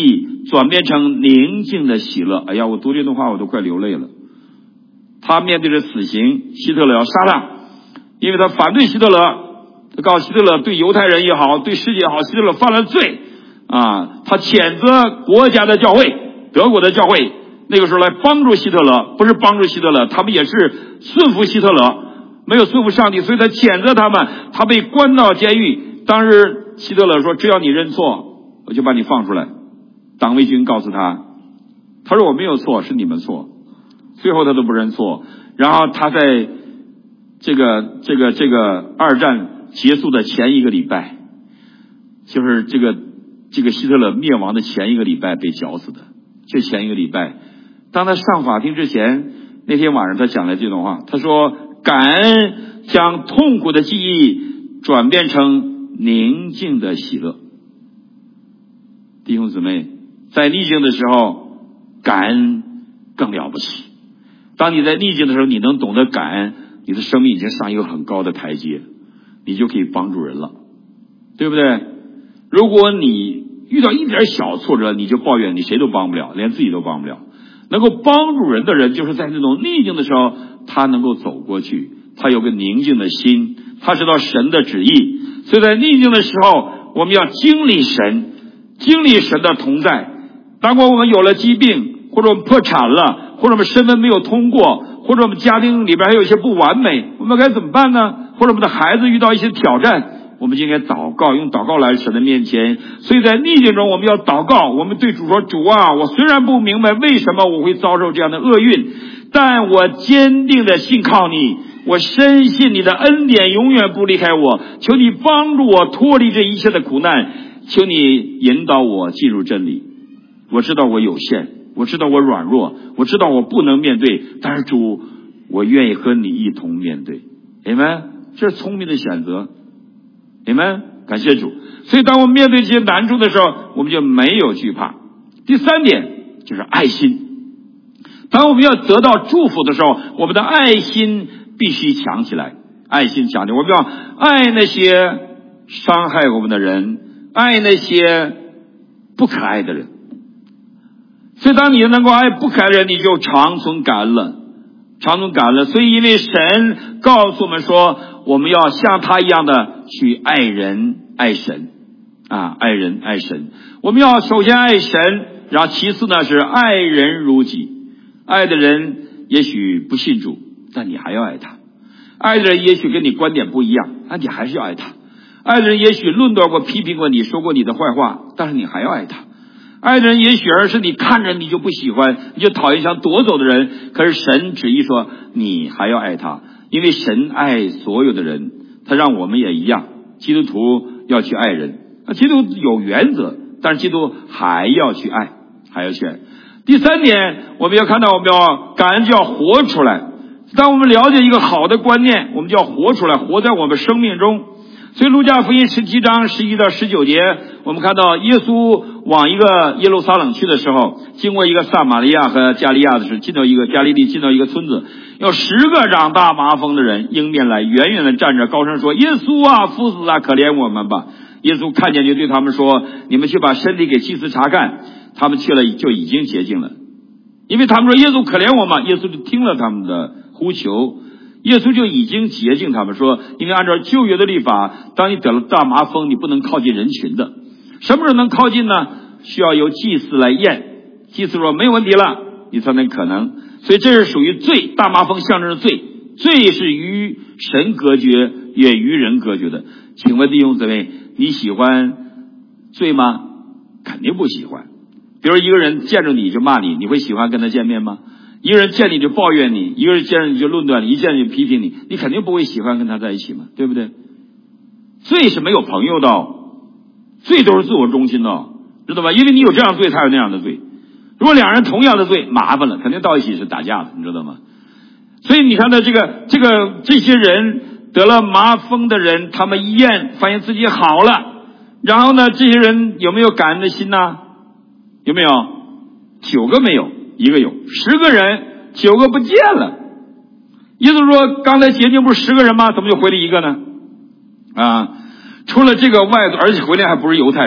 转变成宁静的喜乐。哎呀，我读这段话我都快流泪了。他面对着死刑，希特勒要杀他，因为他反对希特勒，他告诉希特勒对犹太人也好，对世界也好，希特勒犯了罪啊！他谴责国家的教会，德国的教会那个时候来帮助希特勒，不是帮助希特勒，他们也是顺服希特勒，没有顺服上帝，所以他谴责他们，他被关到监狱。当时希特勒说：“只要你认错，我就把你放出来。”党卫军告诉他，他说：“我没有错，是你们错。”最后他都不认错。然后他在这个这个这个二战结束的前一个礼拜，就是这个这个希特勒灭亡的前一个礼拜被绞死的。这前一个礼拜，当他上法庭之前，那天晚上他讲了这段话，他说：“感恩将痛苦的记忆转变成宁静的喜乐。”弟兄姊妹，在逆境的时候，感恩更了不起。当你在逆境的时候，你能懂得感恩，你的生命已经上一个很高的台阶，你就可以帮助人了，对不对？如果你遇到一点小挫折你就抱怨，你谁都帮不了，连自己都帮不了。能够帮助人的人，就是在那种逆境的时候，他能够走过去，他有个宁静的心，他知道神的旨意。所以在逆境的时候，我们要经历神，经历神的同在。当我们有了疾病，或者我们破产了，或者我们身份没有通过，或者我们家庭里边还有一些不完美，我们该怎么办呢？或者我们的孩子遇到一些挑战，我们就应该祷告，用祷告来神的面前。所以在逆境中我们要祷告，我们对主说：“主啊，我虽然不明白为什么我会遭受这样的厄运，但我坚定的信靠你，我深信你的恩典永远不离开我，求你帮助我脱离这一切的苦难，求你引导我进入真理。我知道我有限，我知道我软弱，我知道我不能面对，但是主，我愿意和你一同面对。”阿们，这是聪明的选择。阿们，感谢主。所以当我们面对这些难处的时候，我们就没有惧怕。第三点就是爱心。当我们要得到祝福的时候，我们的爱心必须强起来。爱心强起来，我们要爱那些伤害我们的人，爱那些不可爱的人。所以当你能够爱不可爱的人，你就长存感恩了，长存感恩了。所以因为神告诉我们说，我们要像他一样的去爱人爱神啊，爱人爱神。我们要首先爱神，然后其次呢是爱人如己。爱的人也许不信主，但你还要爱他。爱的人也许跟你观点不一样，但你还是要爱他。爱的人也许论断过批评过你，说过你的坏话，但是你还要爱他。爱的人也许而是你看着你就不喜欢，你就讨厌想夺走的人，可是神旨意说你还要爱他，因为神爱所有的人，他让我们也一样。基督徒要去爱人，基督有原则，但是基督还要去爱，还要去爱。第三点，我们要看到我们要感恩就要活出来。当我们了解一个好的观念，我们就要活出来，活在我们生命中。所以路加福音十七章十一到十九节，我们看到耶稣往一个耶路撒冷去的时候，经过一个撒玛利亚和加利亚的时候，进到一个加利利，进到一个村子，有十个长大麻风的人迎面来，远远的站着，高声说：“耶稣啊，夫子啊，可怜我们吧！”耶稣看见就对他们说：“你们去把身体给祭司查看。”他们去了就已经洁净了，因为他们说：“耶稣可怜我们。”耶稣就听了他们的呼求，耶稣就已经洁净他们，说：“因为按照旧约的律法，当你得了大麻风，你不能靠近人群的。什么时候能靠近呢？需要由祭司来验。祭司说没有问题了，你才能可能。所以这是属于罪，大麻风象征着罪，罪是与神隔绝，也与人隔绝的。请问弟兄姊妹，你喜欢罪吗？肯定不喜欢。比如一个人见着你就骂你，你会喜欢跟他见面吗？一个人见你就抱怨你，一个人见着你就论断你，一见你就批评你，你肯定不会喜欢跟他在一起嘛，对不对？罪是没有朋友的，罪都是自我中心的，知道吧？因为你有这样的罪，他有那样的罪。如果两人同样的罪，麻烦了，肯定到一起是打架的，你知道吗？所以你看到这个这个这些人得了麻风的人，他们一验发现自己好了，然后呢，这些人有没有感恩的心呢？有没有？九个没有，一个有。十个人，九个不见了。意思说，刚才洁净不是十个人吗？怎么就回来一个呢？啊，除了这个外族，而且回来还不是犹太人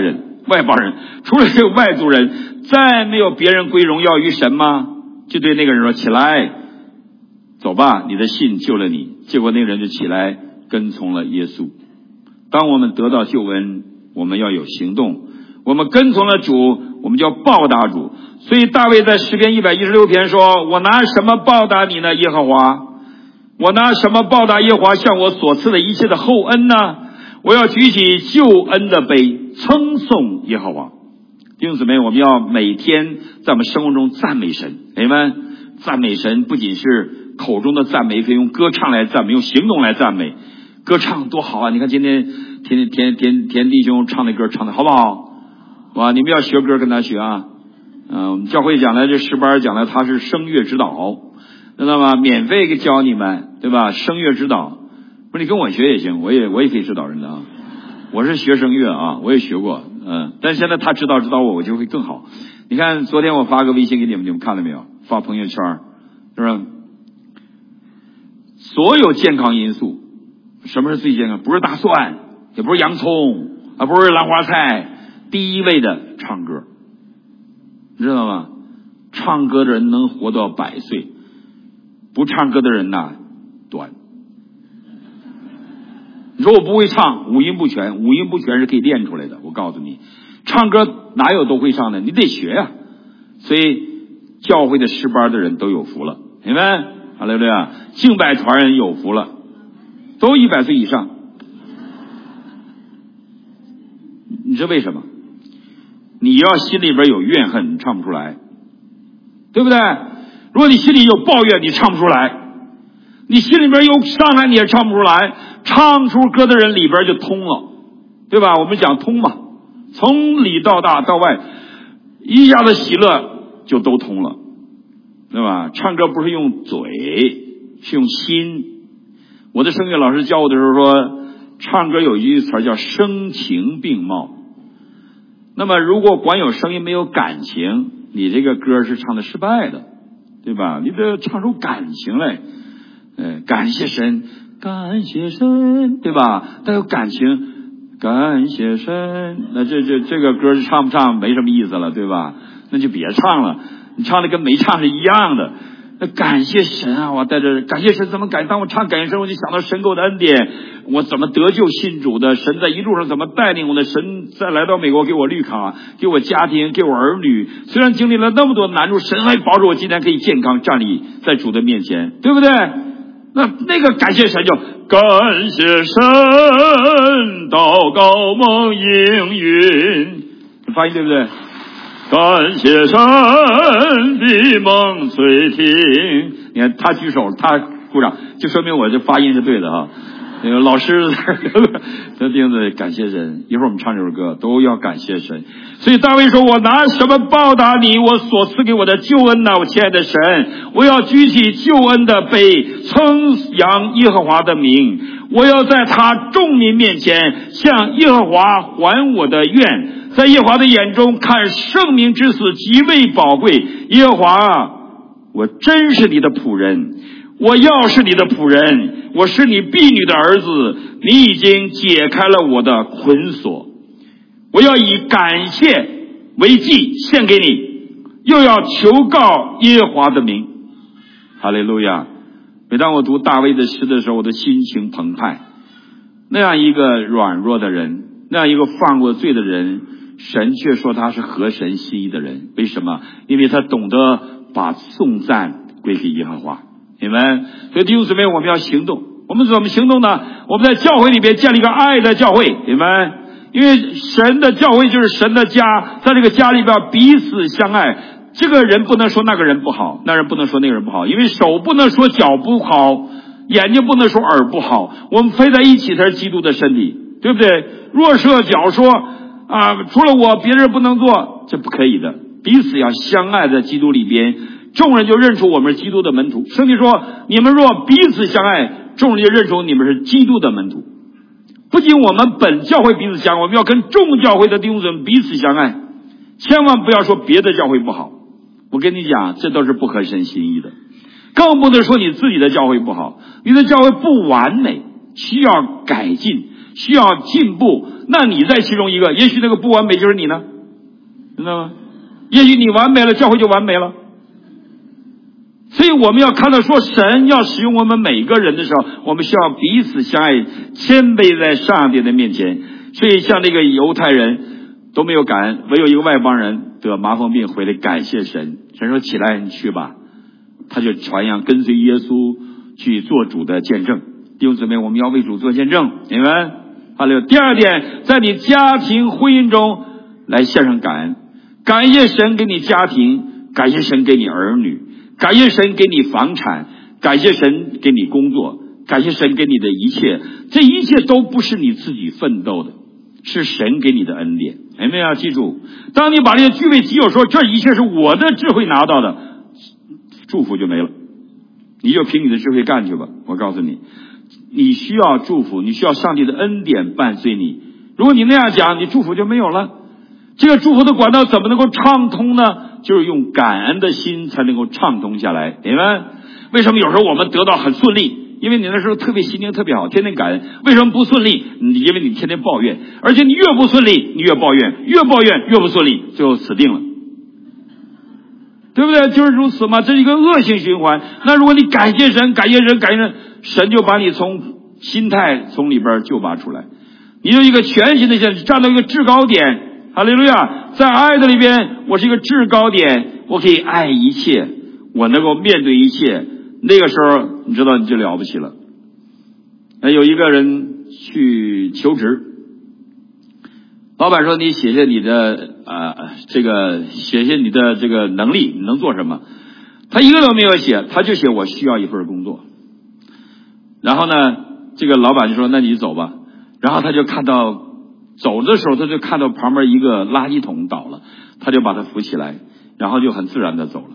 外邦人，除了这个外族人，再没有别人归荣耀于神吗？就对那个人说：“起来，走吧，你的信救了你。”结果那个人就起来跟从了耶稣。当我们得到救恩，我们要有行动。我们跟从了主，我们就要报答主。所以大卫在诗篇一百一十六篇说：“我拿什么报答你呢，耶和华？我拿什么报答耶和华向我所赐的一切的厚恩呢？我要举起救恩的杯，称颂耶和华。”弟兄姊妹，我们要每天在我们生活中赞美神，阿们。赞美神不仅是口中的赞美，可以用歌唱来赞美，用行动来赞美。歌唱多好啊！你看今天田田田田弟兄唱的歌唱的好不好？哇，你们要学歌跟他学啊！嗯、呃，我们教会讲的这诗班讲的他是声乐指导，知道吗？免费给教你们，对吧？声乐指导，不是你跟我学也行，我也我也可以指导人的啊。我是学声乐啊，我也学过，嗯，但是现在他指导指导我，我就会更好。你看昨天我发个微信给你们，你们看了没有？发朋友圈，是不是？所有健康因素，什么是最健康？不是大蒜，也不是洋葱，啊，不是兰花菜，第一位的唱歌，你知道吗？唱歌的人能活到百岁，不唱歌的人呐，短。你说我不会唱，五音不全，五音不全是可以练出来的。我告诉你，唱歌哪有都会唱的，你得学呀、啊。所以教会的诗班的人都有福了，明白？哈利路亚！敬拜团人有福了，都一百岁以上。你知道为什么？你要心里边有怨恨，你唱不出来，对不对？如果你心里有抱怨，你唱不出来；你心里边有伤害，你也唱不出来。唱出歌的人里边就通了，对吧？我们讲通嘛，从里到大到外，一下子喜乐就都通了，对吧？唱歌不是用嘴，是用心。我的声乐老师教我的时候说，唱歌有一句词叫声情并茂。那么如果光有声音没有感情，你这个歌是唱的失败的，对吧？你得唱出感情来，呃，感谢神，感谢神，对吧？带有感情，感谢神。那这这这个歌唱不唱没什么意思了，对吧？那就别唱了，你唱的跟没唱是一样的。那感谢神啊！我在这感谢神，怎么感？当我唱感谢神，我就想到神给我的恩典，我怎么得救信主的？神在一路上怎么带领我的？神再来到美国给我绿卡，给我家庭，给我儿女。虽然经历了那么多难处，神还保守我今天可以健康站立在主的面前，对不对？那那个感谢神就感谢神，祷告蒙应允，发音对不对？感谢神的梦垂听。你看他举手，他鼓掌，就说明我这发音是对的啊。那个老师这钉子感谢神，一会儿我们唱这首歌都要感谢神。所以大卫说，我拿什么报答你我所赐给我的救恩呢？我亲爱的神，我要举起救恩的杯，称扬耶和华的名，我要在他众民面前向耶和华还我的愿。在耶和华的眼中看圣民之死极为宝贵。耶和华啊，我真是你的仆人，我要是你的仆人，我是你婢女的儿子，你已经解开了我的捆锁。我要以感谢为祭献给你，又要求告耶和华的名。哈利路亚！每当我读大卫的诗的时候，我的心情澎湃。那样一个软弱的人，那样一个犯过罪的人，神却说他是合神心意的人。为什么？因为他懂得把颂赞归给耶和华。你们，所以弟兄姊妹，我们要行动。我们怎么行动呢？我们在教会里边建立一个爱的教会。你们，因为神的教会就是神的家，在这个家里边彼此相爱。这个人不能说那个人不好，那人不能说那个人不好，因为手不能说脚不好，眼睛不能说耳不好，我们配在一起才是基督的身体，对不对？若设脚说啊，除了我别人不能做，这不可以的。彼此要相爱，在基督里边，众人就认出我们是基督的门徒。圣经说，你们若彼此相爱，众人就认出你们是基督的门徒。不仅我们本教会彼此相爱，我们要跟众教会的弟兄姊妹彼此相爱，千万不要说别的教会不好。我跟你讲，这都是不合神心意的。更不能说你自己的教会不好，你的教会不完美，需要改进，需要进步。 那你在其中一个，也许那个不完美就是你呢，知道吗？也许你完美了，教会就完美了。所以我们要看到说，神要使用我们每个人的时候，我们需要彼此相爱，谦卑在上帝的面前。所以像这个犹太人都没有感恩，唯有一个外邦人得麻风病回来感谢神，神说起来你去吧，他就传扬跟随耶稣去做主的见证。弟兄姊妹，我们要为主做见证，明白？好了，第二点，在你家庭婚姻中来献上感恩，感谢神给你家庭，感谢神给你儿女，感谢神给你房产，感谢神给你工作，感谢神给你的一切，这一切都不是你自己奋斗的，是神给你的恩典。有没有要记住，当你把这些据为己有，说这一切是我的智慧拿到的，祝福就没了，你就凭你的智慧干去吧。我告诉你，你需要祝福，你需要上帝的恩典伴随你。如果你那样讲，你祝福就没有了。这个祝福的管道怎么能够畅通呢？就是用感恩的心才能够畅通下来，明白？为什么有时候我们得到很顺利？因为你那时候特别心情特别好，天天感恩。为什么不顺利？因为你天天抱怨，而且你越不顺利你越抱怨，越抱怨越不顺利，最后死定了，对不对？就是如此嘛，这是一个恶性循环。那如果你感谢神，感谢神，感谢神，神就把你从心态从里边救拔出来，你有一个全新的现站到一个制高点。哈利路亚！在爱的里边，我是一个制高点，我可以爱一切，我能够面对一切。那个时候你知道你就了不起了。有一个人去求职，老板说你写下你的呃这个写下你的这个能力，你能做什么？他一个都没有写，他就写我需要一份工作。然后呢，这个老板就说那你走吧。然后他就看到走的时候，他就看到旁边一个垃圾桶倒了，他就把它扶起来，然后就很自然的走了。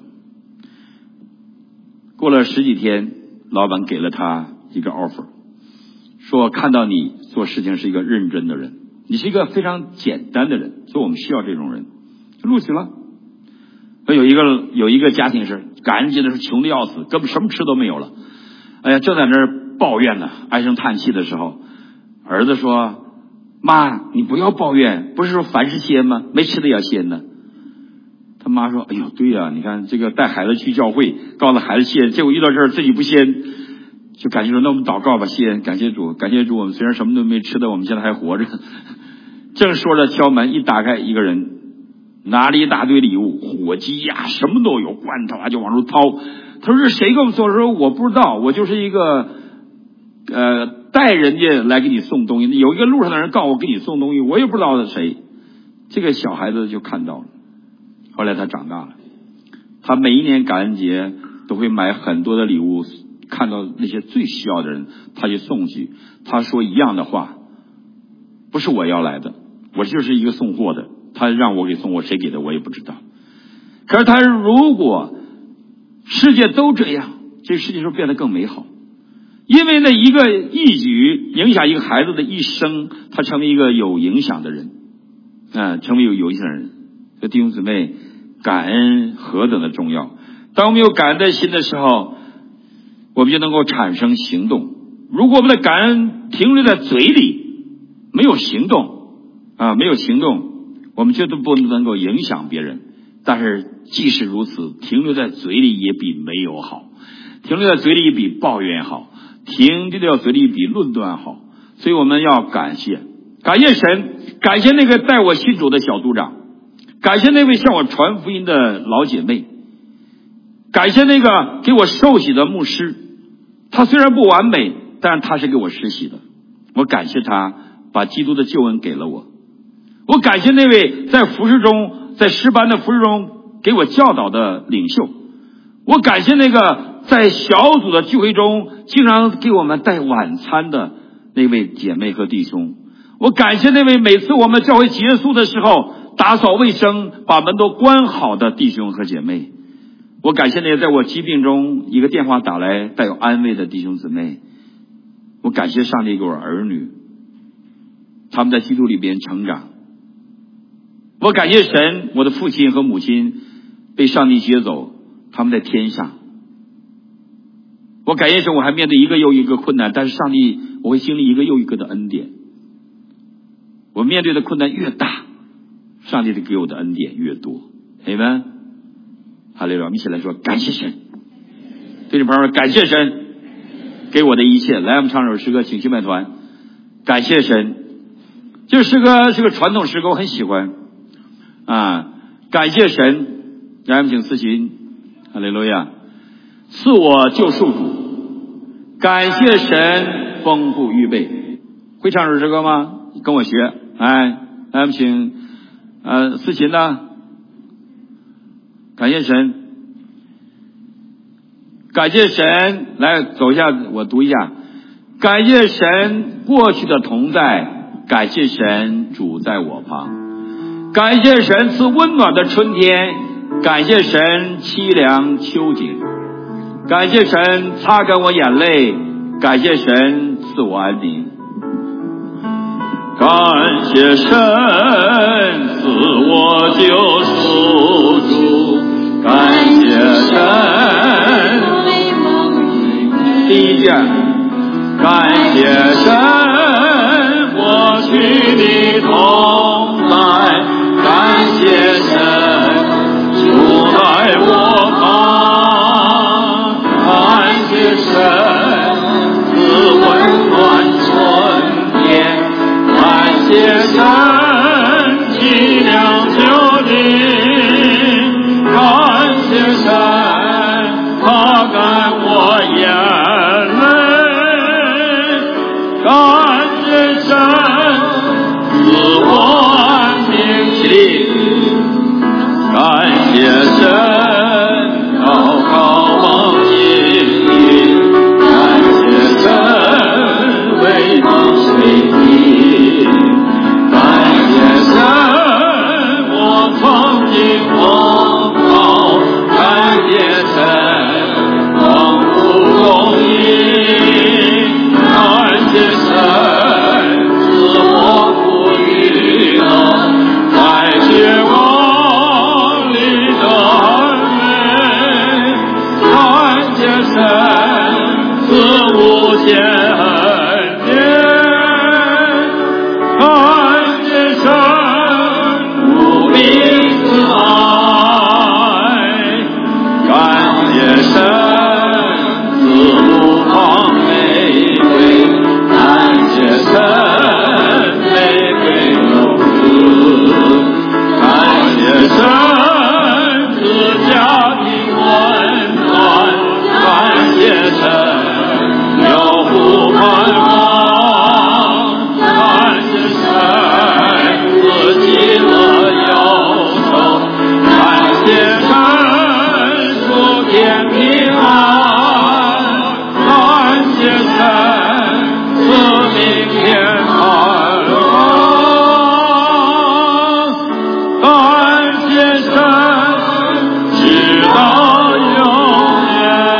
过了十几天，老板给了他一个 offer， 说看到你做事情是一个认真的人，你是一个非常简单的人，所以我们需要这种人，就录取了。有一个有一个家庭是感恩节的时候穷的要死，根本什么吃都没有了，哎呀，正在那儿抱怨呢，唉声叹气的时候，儿子说妈，你不要抱怨，不是说凡事谢恩吗？没吃的要谢恩呢。他妈说哎呦对呀、啊，你看这个带孩子去教会，告诉孩子谢恩，结果遇到这儿自己不谢恩，就感谢说那我们祷告吧，谢恩，感谢主，感谢主，我们虽然什么都没吃的，我们现在还活着。正说着敲门，一打开，一个人拿了一大堆礼物，火鸡呀、啊、什么都有，罐头啊就往出掏。他说是谁给我们送？说我不知道，我就是一个呃带人家来给你送东西，有一个路上的人告我给你送东西，我也不知道是谁。这个小孩子就看到了，后来他长大了，他每一年感恩节都会买很多的礼物，看到那些最需要的人他就送去。他说一样的话，不是我要来的，我就是一个送货的，他让我给送货，谁给的我也不知道。可是他如果世界都这样，这个世界就变得更美好。因为那一个一举影响一个孩子的一生，他成为一个有影响的人，啊，成为有影响的人。所以弟兄姊妹，感恩何等的重要！当我们有感恩的心的时候，我们就能够产生行动。如果我们的感恩停留在嘴里，没有行动啊，没有行动，我们绝对不能够影响别人。但是即使如此，停留在嘴里也比没有好，停留在嘴里也比抱怨好，停留在嘴里比论断好。所以我们要感谢，感谢神，感谢那个带我信主的小组长，感谢那位向我传福音的老姐妹，感谢那个给我受洗的牧师，他虽然不完美，但是他是给我施洗的，我感谢他把基督的救恩给了我。我感谢那位在服事中，在诗班的服事中给我教导的领袖，我感谢那个在小组的聚会中经常给我们带晚餐的那位姐妹和弟兄，我感谢那位每次我们教会结束的时候打扫卫生把门都关好的弟兄和姐妹，我感谢那些在我疾病中一个电话打来带有安慰的弟兄姊妹，我感谢上帝给我儿女，他们在基督里边成长。我感谢神，我的父亲和母亲被上帝接走，他们在天上。我感谢神，我还面对一个又一个困难，但是上帝我会经历一个又一个的恩典。 我面对的困难越大，上帝给我的恩典越多。阿们。哈利路亚！我们一起来说感谢神。对着朋友说感谢神给我的一切。来，我们唱首诗歌，请敬拜团。感谢神，这诗歌是个传统诗歌，我很喜欢啊！感谢神，来，我们请思琴。哈利路亚！赐我救赎主，感谢神丰富预备。会唱首诗歌吗？跟我学。哎，来，我们请呃思琴呢。感谢神，感谢神，来走一下，我读一下。感谢神过去的同在，感谢神主在我旁，感谢神赐温暖的春天，感谢神凄凉秋景，感谢神擦干我眼泪，感谢神赐我安宁。 感谢神赐我救赎主，感谢神。 第一卷， 感谢神我去你同在，感谢神主在我旁，感谢神赐温暖春天，感谢神凄凉秋景，感谢神擦干我眼泪，感谢神赐我安宁，起立，感谢神高高望引领，感谢神为我水滴，感谢神我曾经梦到，感谢神丰富供应，感谢神赐我富裕能在绝望里的安慰，感谢神赐无限恩典，感谢神无比慈爱，感谢神赐路旁玫瑰，感谢神玫瑰有滋，感谢神赐家庭温暖，感谢神有福盼望，感谢神赐喜乐忧愁，感谢神属天平安，感谢神赐明天盼望，感谢神直到永远。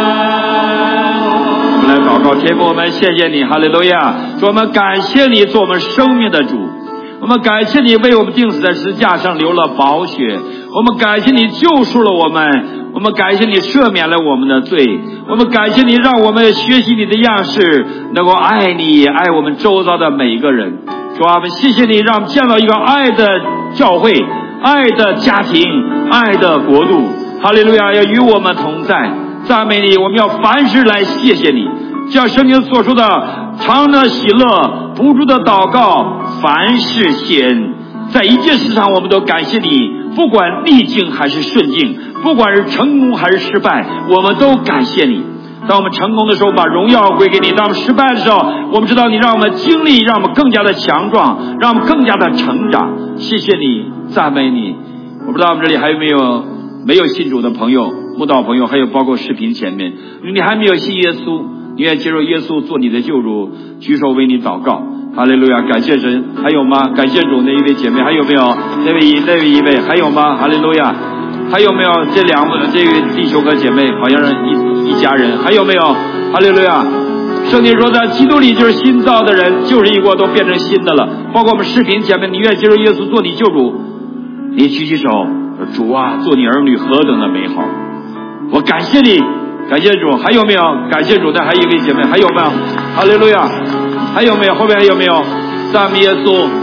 我们来祷告，天父，我们谢谢你，哈利路亚！主，我们感谢你做我们生命的主，我们感谢你为我们钉死在十字架上流了宝血，我们感谢你救赎了我们，我们感谢你赦免了我们的罪，我们感谢你让我们学习你的样式，能够爱你，爱我们周遭的每一个人。主啊，我们谢谢你让我们见到一个爱的教会，爱的家庭，爱的国度。哈利路亚，要与我们同在，赞美你，我们要凡事来谢谢你，像圣经所说的，常的喜乐，不住的祷告，凡事谢恩。在一件事上我们都感谢你，不管逆境还是顺境，不管是成功还是失败，我们都感谢你。当我们成功的时候，把荣耀归给你；当我们失败的时候，我们知道你让我们经历，让我们更加的强壮，让我们更加的成长。谢谢你，赞美你。我不知道我们这里还有没有没有信主的朋友、慕道朋友，还有包括视频前面，你还没有信耶稣，你愿接受耶稣做你的救主，举手为你祷告。哈利路亚，感谢神。还有吗？感谢主那一位姐妹，还有没有？那位一那位一位，还有吗？哈利路亚，还有没有？这两位这位弟兄和姐妹好像是一一家人，还有没有？哈利路亚。圣经说在基督里就是新造的人，旧人一过都变成新的了。包括我们视频前面，你愿接受耶稣做你救主，你举起手，主啊，做你儿女何等的美好！我感谢你，感谢主。还有没有？感谢主的还有一位姐妹，还有没有？哈利路亚。还有没有？后面还有没有？赞美耶稣，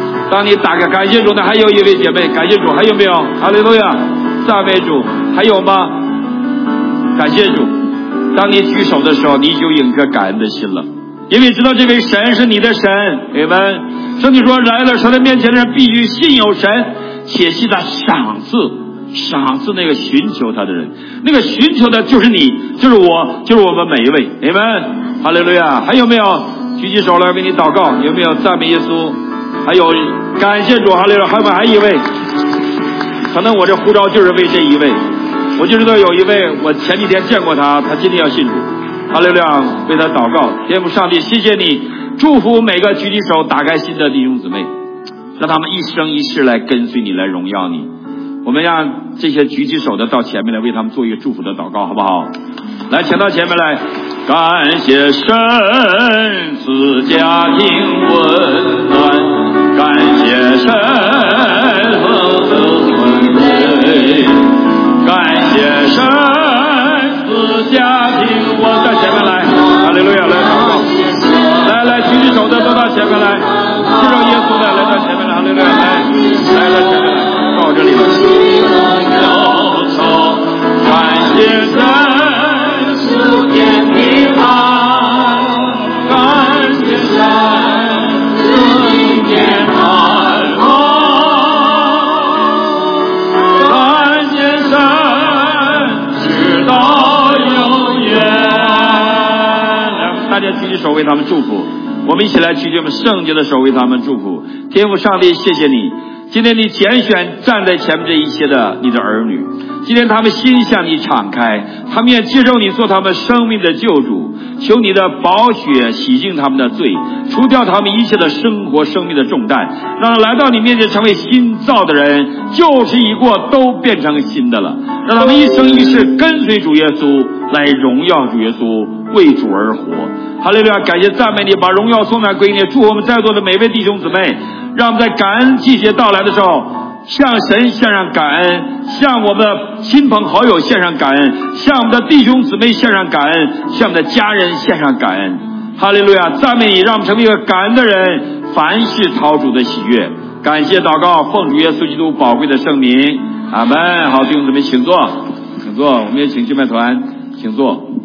当你打开感谢主呢，还有一位姐妹，感谢主，还有没有？哈利路亚，赞美主，还有吗？感谢主。当你举手的时候，你就有一颗感恩的心了，因为知道这位神是你的神。阿们。圣经说，来了神的面前的人必须信有神，且信他赏赐，赏赐那个寻求他的人，那个寻求的就是你，就是我，就是我们每一位。阿们。哈利路亚。还有没有？举起手来为你祷告，有没有？赞美耶稣。还有感谢主，哈利路亚。还有还有一位，可能我这呼召就是为这一位。我就知道有一位，我前几天见过他，他今天要信主。哈利路亚，为他祷告。天父上帝，谢谢你，祝福每个举起手打开心的弟兄姊妹，让他们一生一世来跟随你，来荣耀你。我们让这些举起手的到前面来，为他们做一个祝福的祷告，好不好？来，请到前面来。感谢神赐家庭温暖，感谢神赐尊贵，感谢神赐家庭。我在前面来，哈利路亚，来祷告。来来，举起手的都到前面来，接受耶稣的来到前面来，哈利路亚，来来到前面来，到这里来。感谢神赐天平安，感谢神赐天安乐，感谢神直到永远。来，大家举起手为他们祝福，我们一起来举起我们圣洁的手为他们祝福。天父上帝，谢谢你，今天你拣选站在前面这一切的你的儿女，今天他们心向你敞开，他们也接受你做他们生命的救主，求你的宝血洗净他们的罪，除掉他们一切的生活生命的重担，让他来到你面前成为新造的人，旧事已过，都变成新的了，让他们一生一世跟随主耶稣，来荣耀主耶稣，为主而活。哈利路亚，感谢赞美你，把荣耀颂赞归你，祝福我们在座的每位弟兄姊妹，让我们在感恩季节到来的时候，向神献上感恩，向我们的亲朋好友献上感恩，向我们的弟兄姊妹献上感恩，向我们的家人献上感恩。哈利路亚，赞美你，让我们成为一个感恩的人，凡事讨主的喜悦。感谢祷告，奉主耶稣基督宝贵的圣名，阿门。好，弟兄姊妹请坐，请坐，我们也请敬拜团请坐。